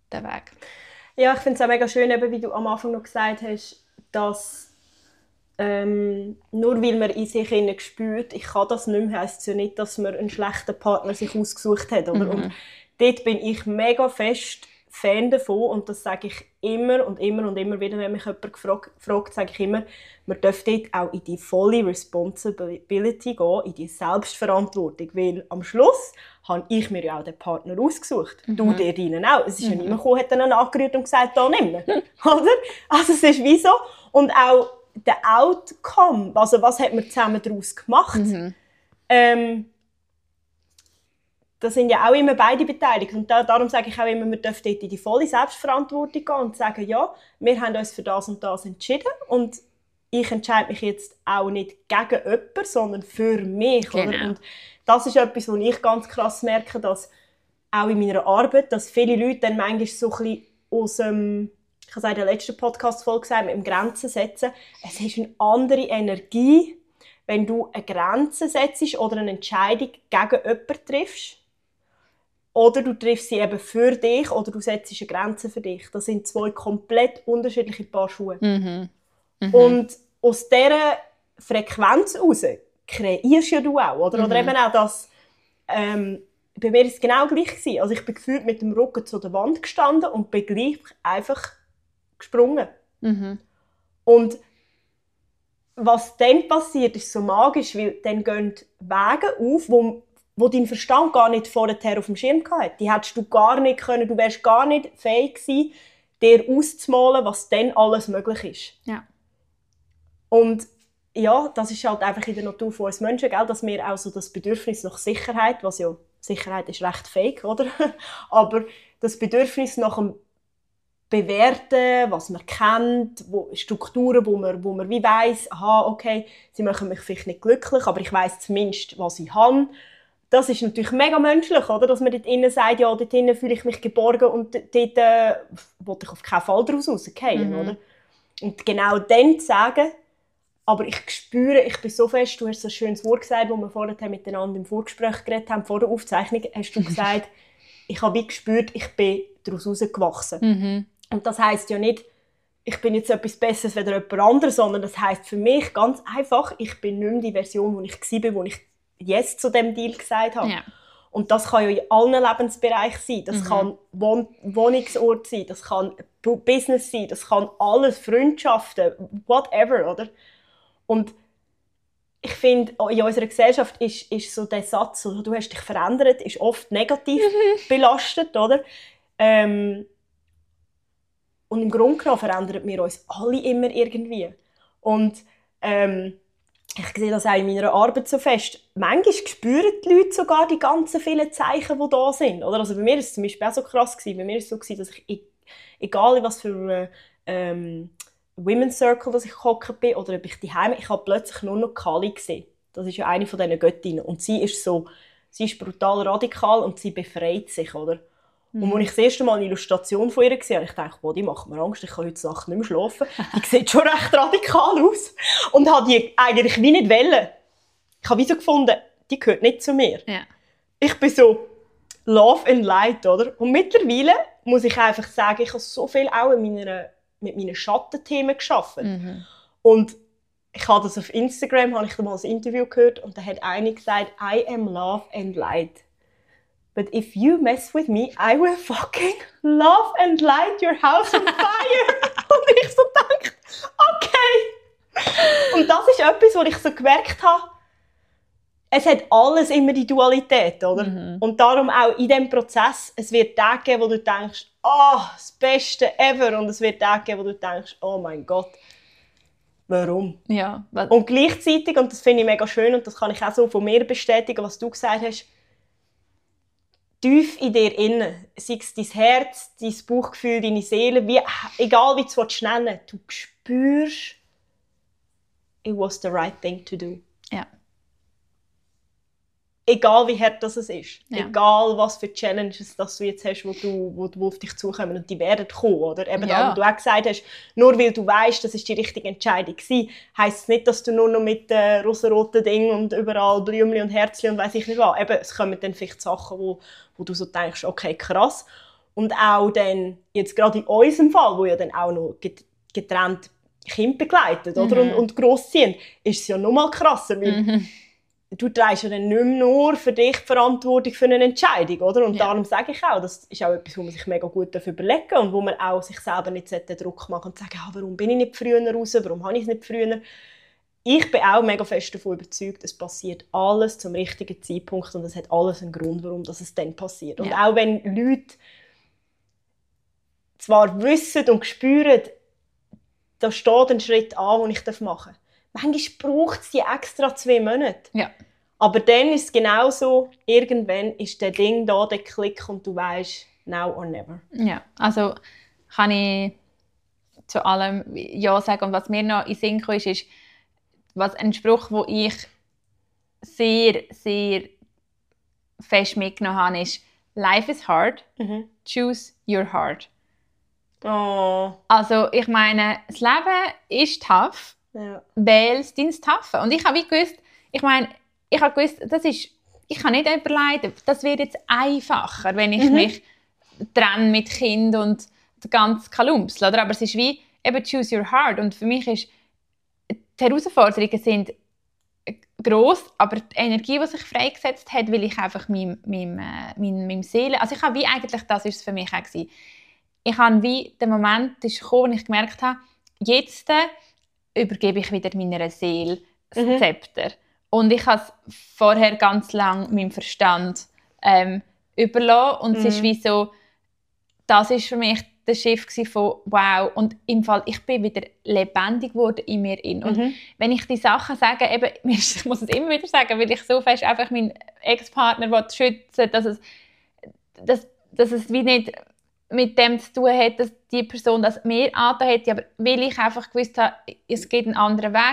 den Weg. Ja, ich finde es auch mega schön, eben, wie du am Anfang noch gesagt hast, dass ähm, nur weil man in sich innen spürt, ich kann das nicht mehr, heisst es ja nicht, dass man einen schlechten Partner sich ausgesucht hat. Oder? Mhm. Und dort bin ich mega fest Fan davon und das sage ich immer und immer und immer wieder, wenn mich jemand gefragt, fragt, sage ich immer, man darf dort auch in die volle Responsibility gehen, in die Selbstverantwortung, weil am Schluss habe ich mir ja auch den Partner ausgesucht. Mhm. Du dir rein auch. Es ist mhm. ja niemand gekommen, hat dann angerührt und gesagt, da nimm ihn. Oder? Also es ist wie so. Und auch der Outcome, also was hat man zusammen daraus gemacht, mhm. ähm, da sind ja auch immer beide beteiligt. Und da, darum sage ich auch immer, wir dürfen dort in die volle Selbstverantwortung gehen und sagen, ja, wir haben uns für das und das entschieden und ich entscheide mich jetzt auch nicht gegen jemanden, sondern für mich. Genau. Oder? Und das ist etwas, was ich ganz krass merke, dass auch in meiner Arbeit, dass viele Leute dann manchmal so ein bisschen aus dem, ich habe es in der letzten Podcast-Folge gesagt, mit dem Grenzen setzen. Es ist eine andere Energie, wenn du eine Grenze setzt oder eine Entscheidung gegen jemanden triffst. Oder du triffst sie eben für dich oder du setzt eine Grenze für dich. Das sind zwei komplett unterschiedliche Paar Schuhe. Mhm. Mhm. Und aus dieser Frequenz heraus kreierst ja du auch. Oder, mhm. oder eben auch das, ähm, bei mir war es genau gleich gewesen. Also ich bin gefühlt mit dem Rücken zu der Wand gestanden und bin gleich einfach gesprungen. Mhm. Und was dann passiert, ist so magisch, weil dann gehen Wege auf, wo wo dein Verstand gar nicht vorher auf dem Schirm hatte. Die hättest du gar nicht können, du wärst gar nicht fähig gewesen, dir auszumalen, was dann alles möglich ist. Ja. Und ja, das ist halt einfach in der Natur von uns Menschen, gell? Dass wir auch so das Bedürfnis nach Sicherheit, was ja, Sicherheit ist recht fake, oder? Aber das Bedürfnis nach dem Bewerten, was man kennt, wo, Strukturen, wo man, wo man wie weiss, aha, okay, sie machen mich vielleicht nicht glücklich, aber ich weiss zumindest, was ich habe. Das ist natürlich mega menschlich, oder? Dass man dort innen sagt, ja, dort innen fühle ich mich geborgen und dort äh, will ich auf keinen Fall daraus rausgehen, mhm. oder? Und genau dann zu sagen, aber ich spüre, ich bin so fest, du hast so ein schönes Wort gesagt, wo wir vorher miteinander im Vorgespräch geredet haben, vor der Aufzeichnung, hast du gesagt, ich habe wie gespürt, ich bin daraus rausgewachsen. Mhm. Und das heisst ja nicht, ich bin jetzt etwas Besseres als jemand anderes, sondern das heisst für mich ganz einfach, ich bin nicht mehr die Version, die ich war, wo ich Yes zu dem Deal gesagt habe. Ja. Und das kann ja in allen Lebensbereichen sein. Das mhm. kann Wohn- Wohnungsort sein, das kann Business sein, das kann alles, Freundschaften, whatever, oder? Und ich finde, in unserer Gesellschaft ist, ist so der Satz, so, du hast dich verändert, ist oft negativ belastet, oder? Ähm, und im Grunde genommen verändern wir uns alle immer irgendwie. Und ähm, ich sehe das auch in meiner Arbeit so fest. Manchmal spüren die Leute sogar die ganzen vielen Zeichen, die da sind. Oder? Also bei mir war es zum Beispiel auch so krass. Bei mir war es so, dass ich, egal in was für ähm, Women's Circle dass ich gehockt bin oder ob ich daheim, ich habe plötzlich nur noch Kali gesehen. Das ist ja eine von diesen Göttinnen. Und sie ist so, sie ist brutal radikal und sie befreit sich, oder? Mhm. Und als ich das erste Mal eine Illustration von ihr gesehen habe, ich dachte, boah, die macht mir Angst, ich kann heute Nacht nicht mehr schlafen. Die sieht schon recht radikal aus. Und habe die eigentlich wie nicht wollen. Ich habe wie so gefunden, die gehört nicht zu mir. Ja. Ich bin so Love and Light, oder? Und mittlerweile muss ich einfach sagen, ich habe so viel auch in meiner, mit meinen Schattenthemen geschaffen. Mhm. Und ich habe das auf Instagram, habe ich mal ein Interview gehört und da hat eine gesagt, I am Love and Light. But if you mess with me, I will fucking love and light your house on fire. Und ich so dachte, okay. Und das ist etwas, wo ich so gemerkt habe, es hat alles immer die Dualität, oder? Mhm. Und darum auch in diesem Prozess, es wird Tage geben, wo du denkst, oh, das Beste ever. Und es wird Tage geben, wo du denkst, oh mein Gott, warum? Ja, und gleichzeitig, und das finde ich mega schön, und das kann ich auch so von mir bestätigen, was du gesagt hast, tief in dir innen, sei es dein Herz, dein Bauchgefühl, deine Seele, wie, egal wie du es nennen willst, du spürst, it was the right thing to do. Ja. Egal wie hart das ist, ja. egal was für Challenges das du jetzt hast, wo, du, wo, wo auf dich zukommen und die werden kommen, oder? Eben ja. da, wo du auch gesagt hast, nur weil du weißt, das ist die richtige Entscheidung gewesen, heisst es nicht, dass du nur noch mit äh, rosaroten Dingen und überall Blümchen und Herzchen und weiss ich nicht was. Eben, es kommen dann vielleicht Sachen, wo, wo du so denkst, okay, krass. Und auch dann, jetzt gerade in unserem Fall, wo ja dann auch noch getrennt Kinder begleitet, oder? Mhm. Und, und grossziehen, ist es ja noch mal krasser, weil Mhm. du trägst ja dann nicht mehr nur für dich die Verantwortung für eine Entscheidung, oder? Und Ja. darum sage ich auch, das ist auch etwas, wo man sich mega gut überlegen darf und wo man auch sich selber nicht den Druck machen und sagen, ah, warum bin ich nicht früher raus, warum habe ich es nicht früher? Ich bin auch mega fest davon überzeugt, es passiert alles zum richtigen Zeitpunkt und es hat alles einen Grund, warum das es dann passiert. Und Ja. auch wenn Leute zwar wissen und spüren, da steht ein Schritt an, den ich machen darf. Manchmal braucht es die extra zwei Monate. Ja. Aber dann ist es genauso, irgendwann ist der Ding da, der Klick und du weißt, now or never. Ja, also kann ich zu allem Ja sagen. Und was mir noch in den Sinn kam, ist, ist was ein Spruch, den ich sehr, sehr fest mitgenommen habe, ist «Life is hard, Mhm. choose your heart». Oh. Also ich meine, das Leben ist tough, Ja. wähl dein Toughe. Und ich habe wie gewusst, ich meine, ich habe gewusst, das ist, ich kann nicht überleiten, das wird jetzt einfacher, wenn ich Mhm. mich trenne mit Kind und den ganzen Kalumps, oder? Aber es ist wie, eben choose your heart. Und für mich ist, die Herausforderungen sind gross, aber die Energie, die sich freigesetzt hat, will ich einfach meinem, meinem, äh, meinem, meinem Seele, also ich habe wie eigentlich, das ist es für mich auch gewesen. Ich habe wie, der Moment ist gekommen, wo ich gemerkt habe, jetzt äh, übergebe ich wieder meiner Seele das Mhm. Zepter. Und ich habe es vorher ganz lange meinem Verstand ähm, überlassen. Und Mhm. es ist wie so, das ist für mich der Shift von wow. Und im Fall, ich bin wieder lebendig geworden in mir. In. Und Mhm. wenn ich die Sachen sage, eben, ich muss es immer wieder sagen, weil ich so fest einfach meinen Ex-Partner schützen will, dass es, dass, dass es wie nicht mit dem zu tun hat, dass die Person das mir angetan hätte, aber weil ich einfach gewusst habe, es geht einen anderen Weg.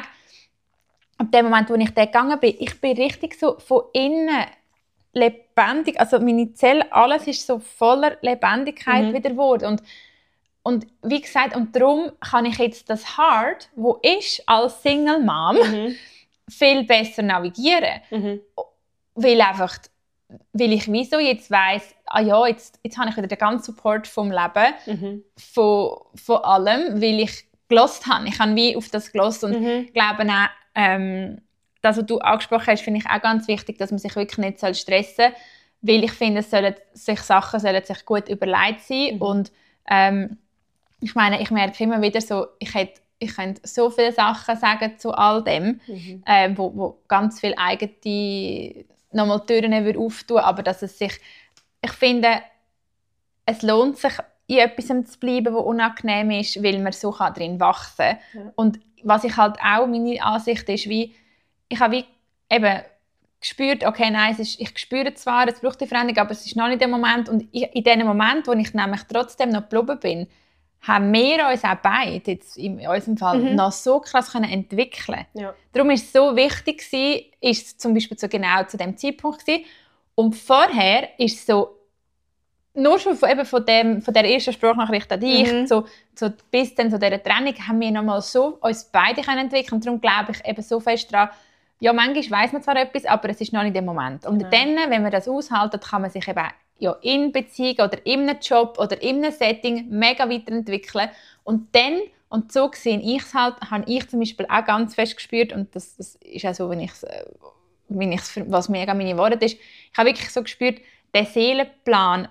Ab dem Moment, wo ich da gegangen bin, ich bin richtig so von innen lebendig, also meine Zellen, alles ist so voller Lebendigkeit Mhm. wieder geworden. Und, und wie gesagt, und darum kann ich jetzt das Hard, wo ist als Single Mom, Mhm. viel besser navigieren. Mhm. Weil einfach, weil ich wieso jetzt weiss, ah ja, jetzt, jetzt habe ich wieder den ganzen Support vom Leben, Mhm. von, von allem, weil ich gehört habe. Ich habe wie auf das gehört und Mhm. ich glaube auch, ähm, das, was du angesprochen hast, finde ich auch ganz wichtig, dass man sich wirklich nicht stressen soll, weil ich finde, es sollen sich Sachen sollen sich gut überlegt sein. Mhm. Und ähm, ich meine, ich merke immer wieder so, ich hätte ich könnte so viele Sachen sagen zu all dem, Mhm. ähm, wo, wo ganz viele eigene nochmal Türen würde auftun, aber dass es sich, ich finde, es lohnt sich, in etwas zu bleiben, das unangenehm ist, weil man so darin wachsen kann. Ja. Und was ich halt auch, meine Ansicht ist, wie, ich habe wie eben gespürt, okay, nein, es ist, ich spüre zwar, es braucht die Veränderung, aber es ist noch nicht der Moment. Und ich, in dem Moment, wo ich nämlich trotzdem noch geblieben bin, haben wir uns auch beide, jetzt in unserem Fall, Mhm. noch so krass können entwickeln. Ja. Darum war es so wichtig, gewesen, ist es zum Beispiel so genau zu dem Zeitpunkt gewesen. Und vorher ist es so, nur schon von, eben von, dem, von der ersten Sprachnachricht an dich, Mhm. so, so bis dann zu dieser Trennung, haben wir nochmal so uns beide können entwickeln. Darum glaube ich eben so fest daran, ja, manchmal weiss man zwar etwas, aber es ist noch nicht der Moment. Und Genau. dann, wenn man das aushaltet, kann man sich eben ja, in Beziehung oder in einem Job oder in einem Setting mega weiterentwickeln. Und dann, und so sehe ich es halt, habe ich zum Beispiel auch ganz fest gespürt, und das, das ist auch so, wenn ich's, äh, wenn ich's, was mega meine Worte ist, ich habe wirklich so gespürt, der Seelenplan,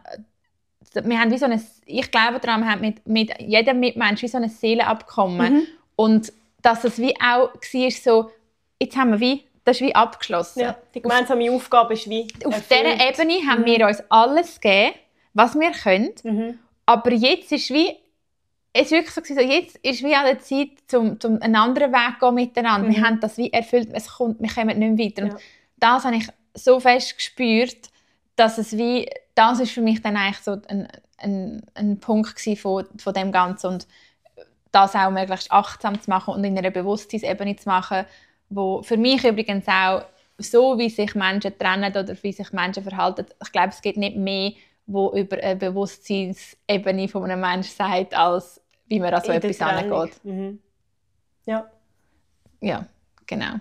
wir haben wie so eine, ich glaube daran, wir haben mit, mit jedem Mitmensch wie so ein Seelenabkommen. Mhm. Und dass es wie auch war, so, jetzt haben wir wie, das ist wie abgeschlossen. Ja, die gemeinsame Aufgabe ist wie Auf erfüllt. dieser Ebene haben Mhm. wir uns alles gegeben, was wir können. Mhm. Aber jetzt ist wie, es ist wirklich so, gewesen, so jetzt ist wie an der Zeit, zum, zum einen anderen Weg zu gehen miteinander. Mhm. Wir haben das wie erfüllt, es kommt, wir kommen nicht mehr weiter. Und Ja. das habe ich so fest gespürt, dass es wie, das ist für mich dann eigentlich so ein, ein, ein Punkt gewesen von, von dem Ganzen. Und das auch möglichst achtsam zu machen und in einer Bewusstseinsebene zu machen, wo für mich übrigens auch, so wie sich Menschen trennen oder wie sich Menschen verhalten, ich glaube, es gibt nicht mehr, wo über eine Bewusstseinsebene von einem Menschen sagt, als wie man an so In der etwas Trennung. angeht. Mhm. Ja. Ja, genau.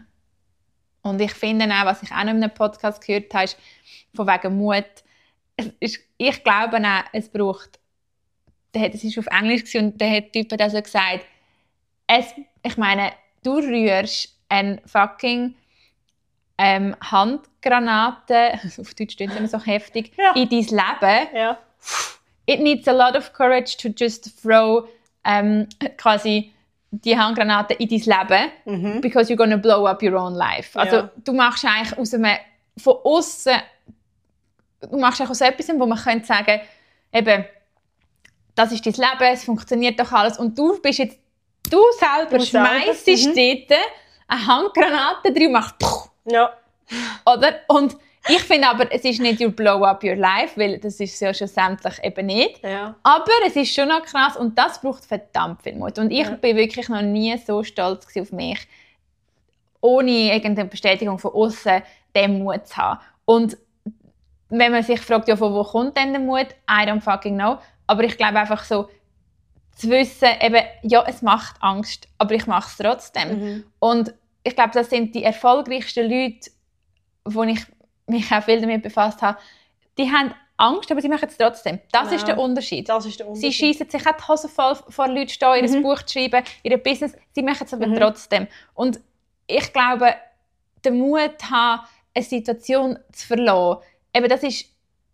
Und ich finde auch, was ich auch noch in einem Podcast gehört habe, ist von wegen Mut. Es ist, ich glaube auch, es braucht der hat, es war auf Englisch und der hat Typ also gesagt, es, ich meine, du rührst ein fucking ähm, Handgranate, auf Deutsch steht es immer so heftig, ja. in dein Leben. Ja. It needs a lot of courage to just throw ähm, quasi die Handgranate in dein Leben, mhm. because you're gonna blow up your own life. Also ja. du machst eigentlich aus einem, von außen, du machst eigentlich aus etwas, wo man könnte sagen, eben, das ist dein Leben, es funktioniert doch alles und du bist jetzt, du selber du schmeißt mhm. dort eine Handgranate drin und machst Puh. Ja. Oder? Und ich finde aber, es ist nicht «you blow up your life», weil das ist ja schlussendlich eben nicht. Ja. Aber es ist schon noch krass und das braucht verdammt viel Mut. Und ich ja. bin wirklich noch nie so stolz auf mich, ohne irgendeine Bestätigung von außen den Mut zu haben. Und wenn man sich fragt, ja, von wo kommt denn der Mut? I don't fucking know. Aber ich glaube einfach so, zu wissen, eben, ja, es macht Angst, aber ich mache es trotzdem. Mhm. Und ich glaube, das sind die erfolgreichsten Leute, wo ich mich auch viel damit befasst habe, die haben Angst, aber sie machen es trotzdem. Das ja, ist der Unterschied. Das ist der Unterschied. Sie schießen sich auch die Hose voll vor Leuten stehen, ihr mhm. Buch zu schreiben, ihr Business. Sie machen es aber mhm. trotzdem. Und ich glaube, den Mut haben, eine Situation zu verlassen, eben das ist,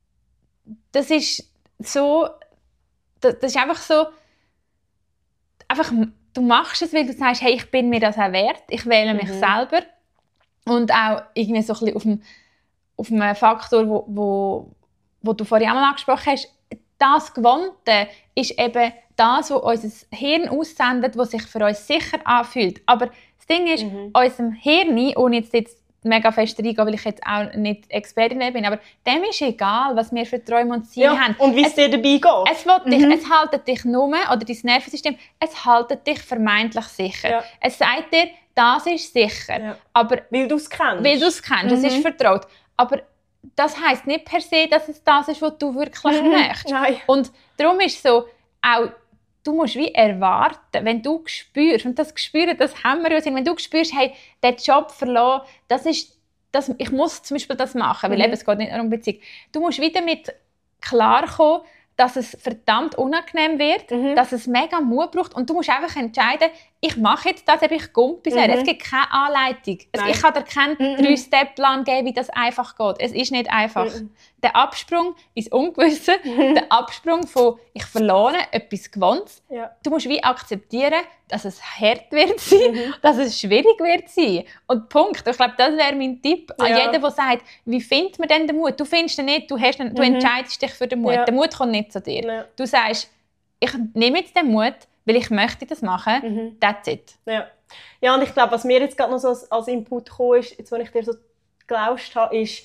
das ist so, das, das ist einfach so, einfach, du machst es, weil du sagst, hey, ich bin mir das auch wert, ich wähle mich mhm. selber. Und auch irgendwie so ein bisschen auf dem auf einem Faktor, wo, wo, wo du vorhin einmal angesprochen hast, das Gewohnte ist eben das, was unser Hirn aussendet, was sich für uns sicher anfühlt. Aber das Ding ist, mhm. unserem Hirn, ohne jetzt, jetzt mega fest reingehen, weil ich jetzt auch nicht Expertin bin, aber dem ist egal, was wir für Träume und Ziele ja, haben. Und wie es dir dabei geht. Es, will dich, mhm. es haltet dich nur, oder dein Nervensystem, es haltet dich vermeintlich sicher. Ja. Es sagt dir, das ist sicher. Ja. Aber, weil du es kennst. Weil du es kennst, es mhm. ist vertraut. Aber das heisst nicht per se, dass es das ist, was du wirklich mhm. möchtest. Nein. Und darum ist es so, auch, du musst wie erwarten, wenn du spürst, und das Gespüren, das haben wir ja, wenn du spürst, hey, den Job verloren, das ist, das, ich muss zum Beispiel das machen, weil mhm. eben, es geht nicht nur um Beziehung. Du musst wieder damit klarkommen, dass es verdammt unangenehm wird, mhm. dass es mega Mut braucht und du musst einfach entscheiden, ich mache jetzt das, ob ich Gumpis mhm. Es gibt keine Anleitung. Also ich kann dir keinen mhm. drei-Step-Plan geben, wie das einfach geht. Es ist nicht einfach. Mhm. Der Absprung ins Ungewisse, mhm. der Absprung von ich verlore etwas Gewohntes. Ja. Du musst wie akzeptieren, dass es hart wird sein, mhm. dass es schwierig wird sein. Und Punkt. Ich glaube, das wäre mein Tipp an ja. jeden, der sagt, wie findet man denn den Mut? Du findest ihn nicht, du, hast ihn, du mhm. entscheidest dich für den Mut. Ja. Der Mut kommt nicht zu dir. Ja. Du sagst, ich nehme jetzt den Mut, weil ich möchte das machen, mhm. that's it. Ja. Ja, und ich glaube, was mir jetzt gerade noch so als, als Input gekommen ist, jetzt, als ich dir so gelauscht habe, ist,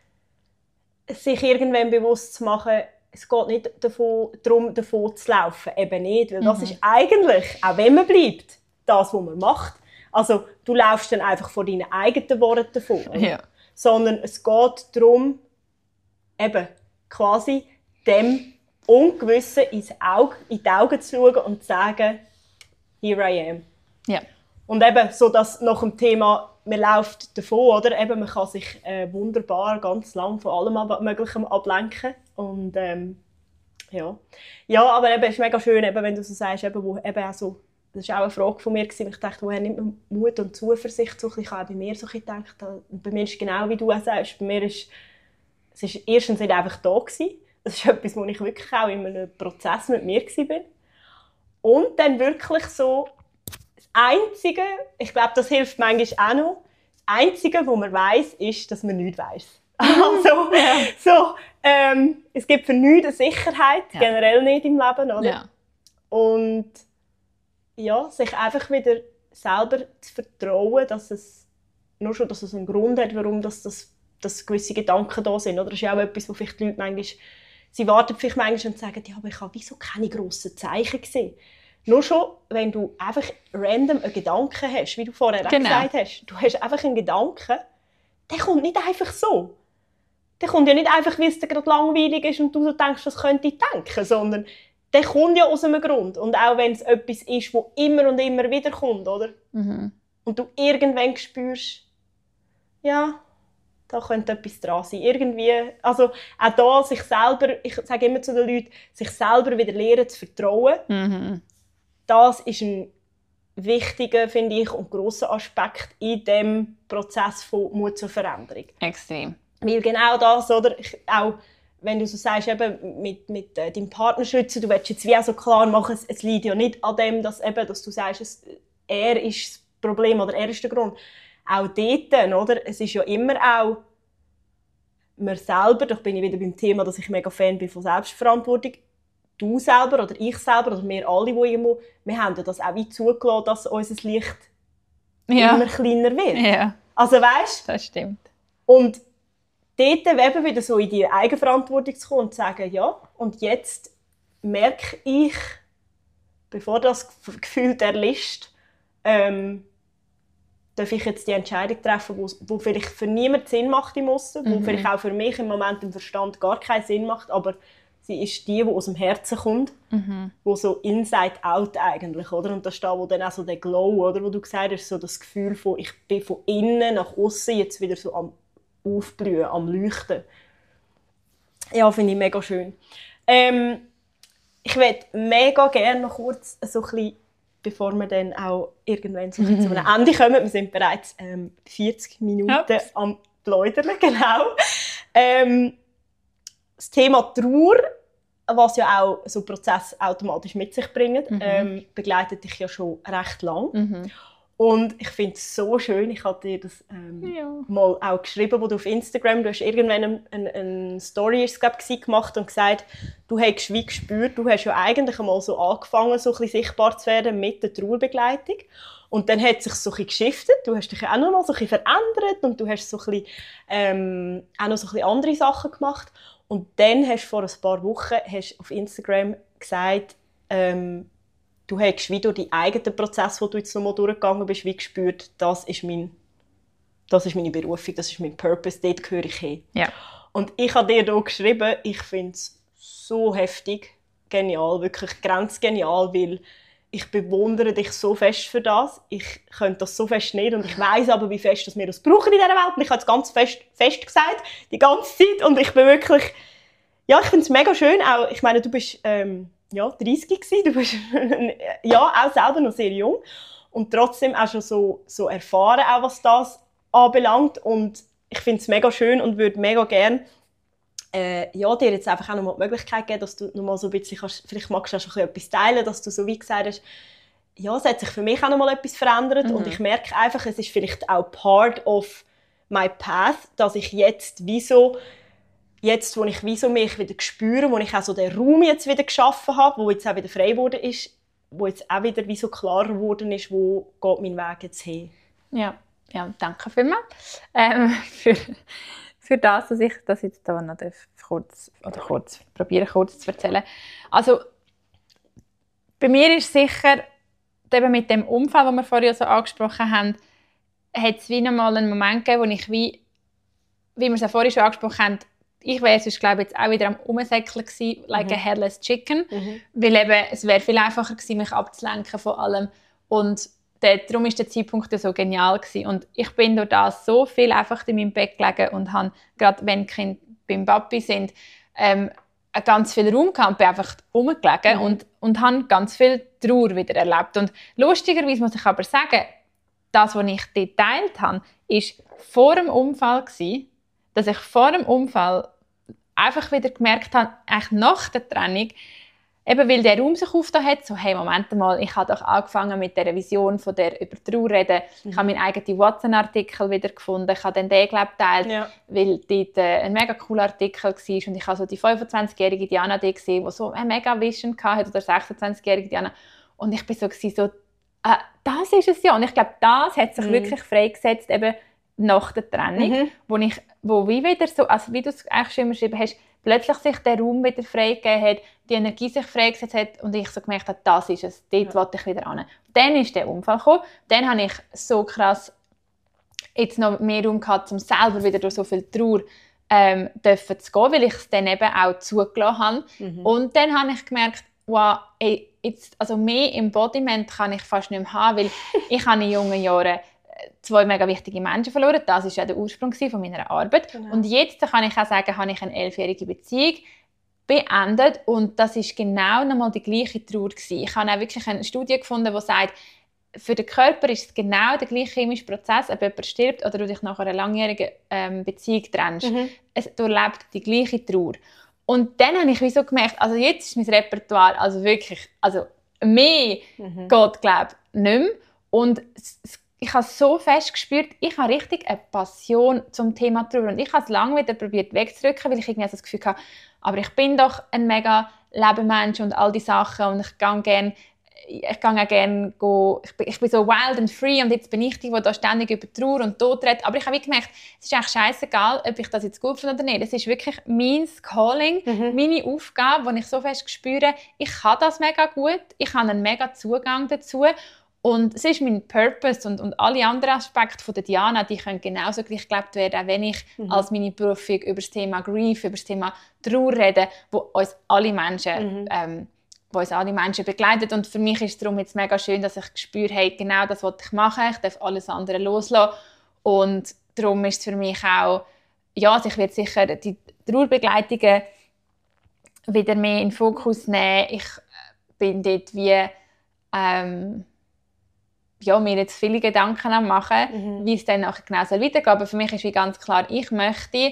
sich irgendwann bewusst zu machen, es geht nicht davon, darum, davon zu laufen. Eben nicht, weil mhm. das ist eigentlich, auch wenn man bleibt, das, was man macht. Also, du laufst dann einfach von deinen eigenen Worten davon. Ja. Sondern es geht darum, eben quasi dem Ungewissen ins Auge, in die Augen zu schauen und zu sagen, here I am. Ja. Und eben so das nach dem Thema, man läuft davon, oder? Eben, man kann sich äh, wunderbar ganz lang von allem Möglichem ablenken. Und ähm, ja. Ja, aber eben, es ist mega schön, eben, wenn du so sagst, eben, wo, eben auch so, das war auch eine Frage von mir, ich dachte, woher nimmt man Mut und Zuversicht? So, ich habe bei mir so gedacht, bei mir ist es genau wie du auch sagst, bei mir ist es ist erstens nicht einfach da gewesen. Das ist etwas, wo ich wirklich auch in einem Prozess mit mir war. Und dann wirklich so, das Einzige, ich glaube, das hilft manchmal auch noch, das Einzige, was man weiss, ist, dass man nichts weiss. Also, ja. so, ähm, es gibt für nichts eine Sicherheit, ja. generell nicht im Leben, oder? Ja. Und ja, sich einfach wieder selber zu vertrauen, dass es, nur schon, dass es einen Grund hat, warum das, das, dass gewisse Gedanken da sind. Oder das ist ja auch etwas, wo vielleicht die Leute manchmal, sie warten vielleicht manchmal und sagen, ja, aber ich habe wieso keine grossen Zeichen gesehen. Nur schon, wenn du einfach random einen Gedanken hast, wie du vorher auch genau. gesagt hast, du hast einfach einen Gedanken, der kommt nicht einfach so. Der kommt ja nicht einfach, weil es dir gerade langweilig ist und du so denkst, was könnte ich denken, sondern der kommt ja aus einem Grund. Und auch wenn es etwas ist, das immer und immer wieder kommt, oder? Mhm. Und du irgendwann spürst, ja, da könnte etwas dran sein. Irgendwie, also auch da sich selber, ich sage immer zu den Leuten, sich selber wieder lernen zu vertrauen. Mhm. Das ist ein wichtiger, finde ich, und grosser Aspekt in dem Prozess von Mut zur Veränderung. Extrem. Weil genau das, oder, ich, auch wenn du so sagst, eben mit, mit äh, deinem Partner schützen, du willst jetzt wie auch so klar machen, es, es liegt ja nicht an dem, dass, eben, dass du sagst, es, er ist das Problem oder er ist der Grund. Auch dort, oder, es ist ja immer auch man selber, da bin ich wieder beim Thema, dass ich mega Fan bin von Selbstverantwortung, du selber oder ich selber oder wir alle, die irgendwo, wir haben das auch wie zugelassen, dass unser Licht ja. immer kleiner wird. Ja. Also weißt, das stimmt. Und dort eben wieder so in die Eigenverantwortung zu kommen und zu sagen, ja, und jetzt merke ich, bevor das Gefühl erlischt, ähm, darf ich jetzt die Entscheidung treffen, wo, wo vielleicht für niemanden Sinn macht im Aussen, mhm. wo vielleicht auch für mich im Moment im Verstand gar keinen Sinn macht, aber sie ist die, die aus dem Herzen kommt, mhm. wo so inside out eigentlich, oder? Und das ist da, wo dann auch so der Glow, oder, wo du gesagt hast, so das Gefühl von, ich bin von innen nach außen jetzt wieder so am Aufblühen, am Leuchten. Ja, finde ich mega schön. Ähm, ich würde mega gerne noch kurz so ein bisschen, bevor wir dann auch irgendwann so mhm. zu einem Ende kommen, wir sind bereits ähm, vierzig Minuten Ups. Am Pläudern, genau. Ähm, das Thema Trauer, was ja auch so Prozesse automatisch mit sich bringt, mhm. ähm, begleitet dich ja schon recht lang. Mhm. Und ich finde es so schön, ich habe dir das ähm, ja. mal auch geschrieben, wo du auf Instagram, du hast irgendwann eine, eine, eine Story glaub, gemacht und gesagt, du hast wie gespürt, du hast ja eigentlich einmal so angefangen, so ein bisschen sichtbar zu werden mit der Trauerbegleitung. Und dann hat es sich so ein bisschen geschiftet, du hast dich auch noch mal so ein bisschen verändert und du hast so ein bisschen, ähm, auch noch so ein bisschen andere Sachen gemacht. Und dann hast du vor ein paar Wochen hast auf Instagram gesagt, ähm, du hast wie durch deinen eigenen Prozess, den du jetzt nochmal durchgegangen bist, wie gespürt, das ist, mein, das ist meine Berufung, das ist mein Purpose, dort gehöre ich hin. Ja. Und ich habe dir hier geschrieben, ich finde es so heftig, genial, wirklich grenzgenial, weil ich bewundere dich so fest für das. Ich könnte das so fest nicht und ich weiss aber, wie fest dass wir das brauchen in dieser Welt. Und ich habe es ganz fest, fest gesagt, die ganze Zeit. Und ich bin wirklich, ja, ich finde es mega schön. Auch, ich meine, du bist ähm, ja, dreißig gewesen, du bist ja, auch selber noch sehr jung und trotzdem auch schon so, so erfahren, auch was das anbelangt. Und ich finde es mega schön und würde mega gerne äh, ja, dir jetzt einfach auch noch mal die Möglichkeit geben, dass du noch mal so ein bisschen kannst, vielleicht magst du auch schon etwas teilen, dass du so wie gesagt hast, ja, es hat sich für mich auch noch mal etwas verändert mhm. und ich merke einfach, es ist vielleicht auch part of my path, dass ich jetzt wie so, jetzt, wo ich wie so mich wieder spüre, wo ich auch so den Raum jetzt wieder geschaffen habe, wo jetzt auch wieder frei geworden ist, wo jetzt auch wieder wie so klarer geworden ist, wo geht mein Weg jetzt hin. Ja, ja, danke vielmals ähm, für für das, dass ich das jetzt hier noch kurz, oder kurz, probiere kurz zu erzählen. Also, bei mir ist sicher, eben mit dem Unfall, den wir vorhin so angesprochen haben, hat es wie noch mal einen Moment gegeben, wo ich wie, wie wir es ja vorhin schon angesprochen haben, ich wäre sonst, glaube ich, jetzt auch wieder am Umsäckeln gewesen, like mhm. a headless chicken, mhm. weil eben, es wäre viel einfacher gewesen, mich abzulenken von allem und Der, darum war der Zeitpunkt so genial gewesen. Und ich bin durch das so viel einfach in meinem Bett gelegen und habe, gerade wenn die Kinder beim Papi sind, ähm, ganz viel Raum gehabt und bin einfach rumgelegen mhm. und, und habe ganz viel Trauer wieder erlebt. Und lustigerweise muss ich aber sagen, das, was ich dort geteilt habe, war vor dem Unfall gewesen, dass ich vor dem Unfall einfach wieder gemerkt habe, eigentlich nach der Trennung, eben weil der Raum sich aufgetan hat, so, hey, Moment mal, ich habe doch angefangen mit dieser Vision von der über Trauer reden. Mhm. Ich habe meinen eigenen WhatsApp-Artikel wieder gefunden. Ich habe den den geteilt, ja. weil dort äh, ein mega cooler Artikel war. Und ich habe so die fünfundzwanzigjährige Diana die gesehen, die so eine mega Vision hatte, oder sechsundzwanzigjährige Diana. Und ich war so, so äh, das ist es ja. Und ich glaube, das hat sich mhm. wirklich freigesetzt, eben nach der Trennung, mhm. wo ich, wo wie wieder so, also wie du es eigentlich schon geschrieben hast, plötzlich sich der Raum wieder freigegeben hat, die Energie sich freigesetzt hat und ich so gemerkt habe, das ist es, dort ja. will ich wieder hin. Dann ist der Unfall gekommen, dann habe ich so krass jetzt noch mehr Raum gehabt, um selber wieder durch so viel Trauer ähm, dürfen zu gehen, weil ich es dann eben auch zugelassen habe. Mhm. Und dann habe ich gemerkt, wow, ey, jetzt, also mehr Embodiment kann ich fast nicht mehr haben, weil ich habe in jungen Jahren zwei mega wichtige Menschen verloren. Das war ja der Ursprung von meiner Arbeit. Genau. Und jetzt kann ich auch sagen, habe ich eine elfjährige Beziehung beendet und das ist genau nochmal die gleiche Trauer gewesen. Ich habe auch wirklich eine Studie gefunden, die sagt, für den Körper ist es genau der gleiche chemische Prozess, ob jemand stirbt oder du dich nach einer langjährigen ähm, Beziehung trennst. Mhm. Es durchlebt die gleiche Trauer. Und dann habe ich wieso gemerkt, also jetzt ist mein Repertoire also wirklich, also mehr mhm. geht, glaube ich, nicht mehr. Und ich habe so fest gespürt, ich habe richtig eine Passion zum Thema Trauer. Und ich habe es lange wieder probiert wegzudrücken, weil ich irgendwie das Gefühl hatte, aber ich bin doch ein mega Lebemensch und all die Sachen und ich gehe gerne Ich gehe auch gerne, ich bin, ich bin so wild and free und jetzt bin ich die, die da ständig über Trauer und Tod redet. Aber ich habe gemerkt, es ist eigentlich scheissegal, ob ich das jetzt gut finde oder nicht. Es ist wirklich mein Calling, mhm. meine Aufgabe, wo ich so fest spüre, ich kann das mega gut, ich habe einen mega Zugang dazu und es ist mein Purpose und, und alle anderen Aspekte von der Diana, die können genauso gleich gelebt werden, auch wenn ich mhm. als meine Berufung über das Thema Grief, über das Thema Trauer rede, wo uns alle Menschen mhm. ähm, wo uns alle Menschen begleitet. Und für mich ist es darum jetzt mega schön, dass ich spüre, hey, genau das wollte ich machen, ich darf alles andere loslassen. Und darum ist es für mich auch, ja, also ich werde sicher die Trauerbegleitungen wieder mehr in den Fokus nehmen. Ich bin dort wie, ähm, ja, mir jetzt viele Gedanken am machen, mhm. wie es dann nachher genau weitergeht. Aber für mich ist wie ganz klar, ich möchte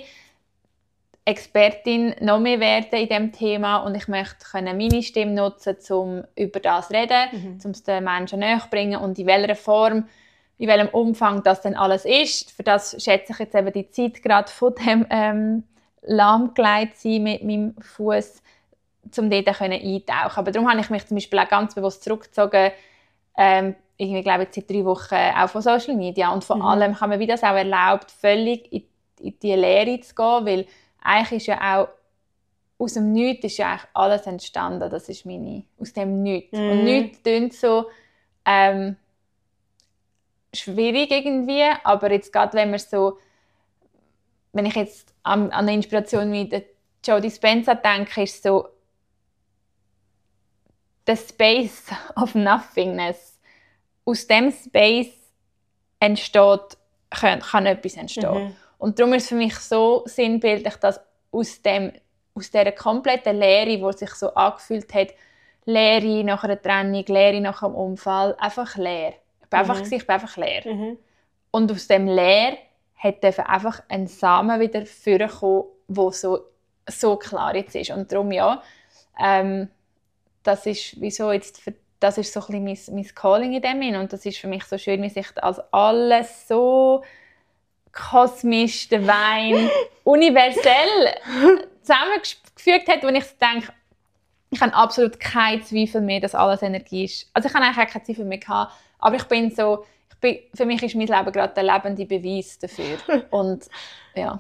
Expertin noch mehr werden in diesem Thema und ich möchte meine Stimme nutzen, um über das zu reden, mhm. um es den Menschen näher zu bringen und in welcher Form, in welchem Umfang das dann alles ist. Für das schätze ich jetzt eben die Zeit gerade von dem ähm, lahmgelegt sein mit meinem Fuß, um dort eintauchen. Aber darum habe ich mich zum Beispiel auch ganz bewusst zurückgezogen, ähm, ich glaube jetzt seit drei Wochen auch von Social Media und vor mhm. allem haben wir wie das auch erlaubt, völlig in, in die Lehre zu gehen, weil eigentlich ist ja auch aus dem Nichts ist ja eigentlich alles entstanden. Das ist meine, aus dem Nichts. Mm. Und Nichts klingt so ähm, schwierig irgendwie, aber jetzt gerade wenn man so, wenn ich jetzt an, an eine Inspiration wie der Joe Dispenza denke, ist so the space of nothingness. Aus dem Space entsteht, kann, kann etwas entstehen. Mhm. Und darum ist es für mich so sinnbildlich, dass aus, dem, aus dieser kompletten Leere, die sich so angefühlt hat, Leere nach einer Trennung, Leere nach einem Unfall, einfach leer. Ich bin, mhm. einfach, ich bin einfach leer. Mhm. Und aus dem Leer hat einfach ein Samen wieder vorgekommen, der so, so klar jetzt ist. Und darum, ja, ähm, das ist, wieso jetzt, das ist so ein bisschen mein, mein Calling in dem hin. Und das ist für mich so schön, wie sich als alles so kosmisch, der Wein, universell zusammengefügt hat, wo ich denke, ich habe absolut keinen Zweifel mehr, dass alles Energie ist. Also ich habe eigentlich auch keinen Zweifel mehr gehabt, aber ich bin so, ich bin, für mich ist mein Leben gerade der lebende Beweis dafür. Und ja.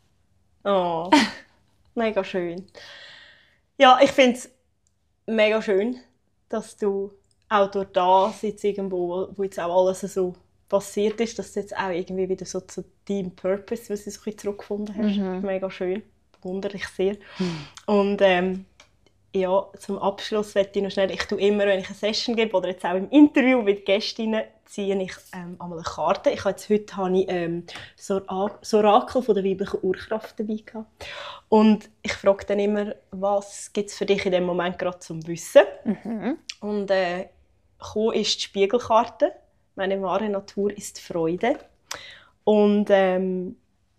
Oh, mega schön. Ja, ich finde es mega schön, dass du auch durch das jetzt irgendwo, wo jetzt auch alles so passiert ist, dass du jetzt auch irgendwie wieder so zu deinem Purpose, was du so ein bisschen zurückgefunden hast. Mhm. Mega schön. Bewundere ich sehr. Mhm. Und ähm, ja, zum Abschluss möchte ich noch schnell, ich tue immer, wenn ich eine Session gebe oder jetzt auch im Interview mit Gästinnen, ziehe ich ähm, einmal eine Karte. Ich habe jetzt, heute habe ich ähm, so das Orakel von der weiblichen Urkraft dabei gehabt. Und ich frage dann immer, was gibt es für dich in dem Moment gerade zum Wissen? Mhm. Und äh, gekommen ist die Spiegelkarte. Meine wahre Natur ist Freude. Und ähm,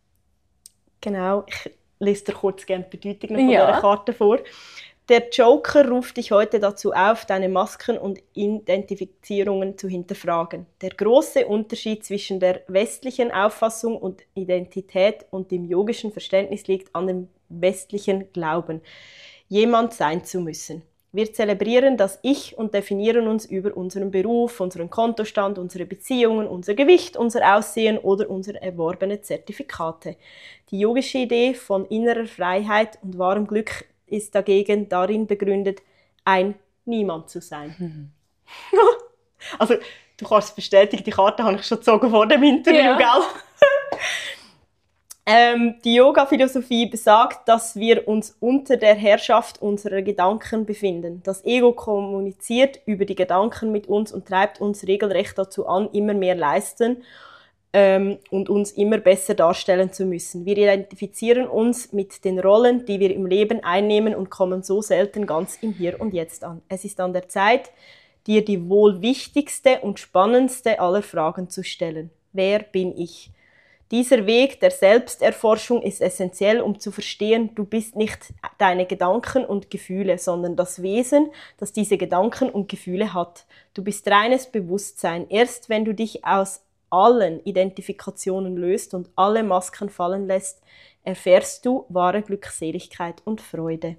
genau, ich lese dir kurz gerne die Bedeutung von ja. dieser Karte vor. Der Joker ruft dich heute dazu auf, deine Masken und Identifizierungen zu hinterfragen. Der große Unterschied zwischen der westlichen Auffassung und Identität und dem yogischen Verständnis liegt an dem westlichen Glauben, jemand sein zu müssen. Wir zelebrieren das Ich und definieren uns über unseren Beruf, unseren Kontostand, unsere Beziehungen, unser Gewicht, unser Aussehen oder unsere erworbenen Zertifikate. Die yogische Idee von innerer Freiheit und wahrem Glück ist dagegen darin begründet, ein Niemand zu sein. Mhm. Also, du kannst es bestätigen, die Karte habe ich schon gezogen vor dem Interview, ja. Gell? Ähm, die Yoga-Philosophie besagt, dass wir uns unter der Herrschaft unserer Gedanken befinden. Das Ego kommuniziert über die Gedanken mit uns und treibt uns regelrecht dazu an, immer mehr leisten ähm, und uns immer besser darstellen zu müssen. Wir identifizieren uns mit den Rollen, die wir im Leben einnehmen und kommen so selten ganz im Hier und Jetzt an. Es ist an der Zeit, dir die wohl wichtigste und spannendste aller Fragen zu stellen. Wer bin ich? Dieser Weg der Selbsterforschung ist essentiell, um zu verstehen, du bist nicht deine Gedanken und Gefühle, sondern das Wesen, das diese Gedanken und Gefühle hat. Du bist reines Bewusstsein. Erst wenn du dich aus allen Identifikationen löst und alle Masken fallen lässt, erfährst du wahre Glückseligkeit und Freude.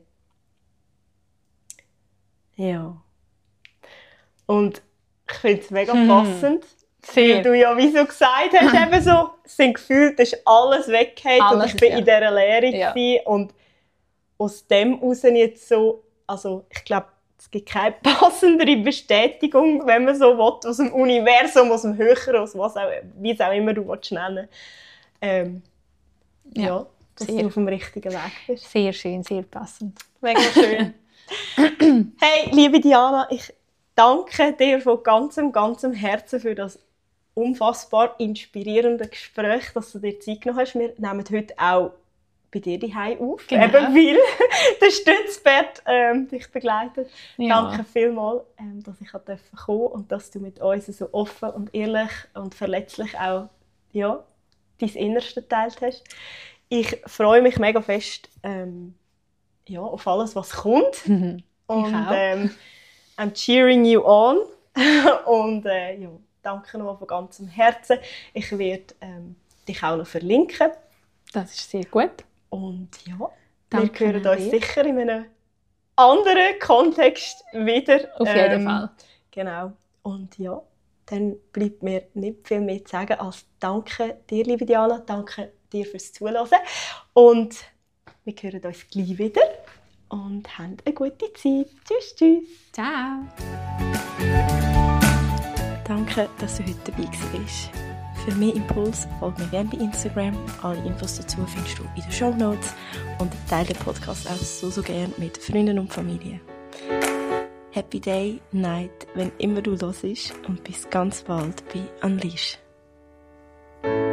Ja. Und ich finde es mega passend. Hm. Sehr. Weil du ja, wie so gesagt hast, eben so, es sind gefühlt, dass alles weggeht und ich bin ja. in dieser Lehre ja. und aus dem heraus jetzt so, also ich glaube, es gibt keine passendere Bestätigung, wenn man so will, aus dem Universum, aus dem Höheren, aus was auch, wie es auch immer du willst nennen. Ähm, ja, ja, dass sehr. Du auf dem richtigen Weg bist. Sehr schön, sehr passend. Mega schön. Hey, liebe Diana, ich danke dir von ganzem, ganzem Herzen für das unfassbar inspirierende Gespräch, dass du dir Zeit genommen hast. Wir nehmen heute auch bei dir daheim auf, genau. Eben weil der Stützbett ähm, dich begleitet. Ja. Danke vielmals, ähm, dass ich kommen durfte und dass du mit uns so offen und ehrlich und verletzlich auch ja, dein Innerste geteilt hast. Ich freue mich mega fest ähm, ja, auf alles, was kommt. Mhm. Und ähm, I'm cheering you on. und äh, ja, danke nochmal von ganzem Herzen. Ich werde ähm, dich auch noch verlinken. Das ist sehr gut. Und ja, danke, wir hören uns sicher in einem anderen Kontext wieder. Auf jeden ähm, Fall. Genau. Und ja, dann bleibt mir nicht viel mehr zu sagen als danke dir, liebe Diana. Danke dir fürs Zuhören. Und wir hören uns gleich wieder. Und habt eine gute Zeit. Tschüss, tschüss. Ciao. Danke, dass du heute dabei warst. Für mehr Impuls folge mir gerne bei Instagram. Alle Infos dazu findest du in den Shownotes. Und teile den Podcast auch so, so gerne mit Freunden und Familie. Happy Day, Night, wenn immer du los bist. Und bis ganz bald bei Unleash.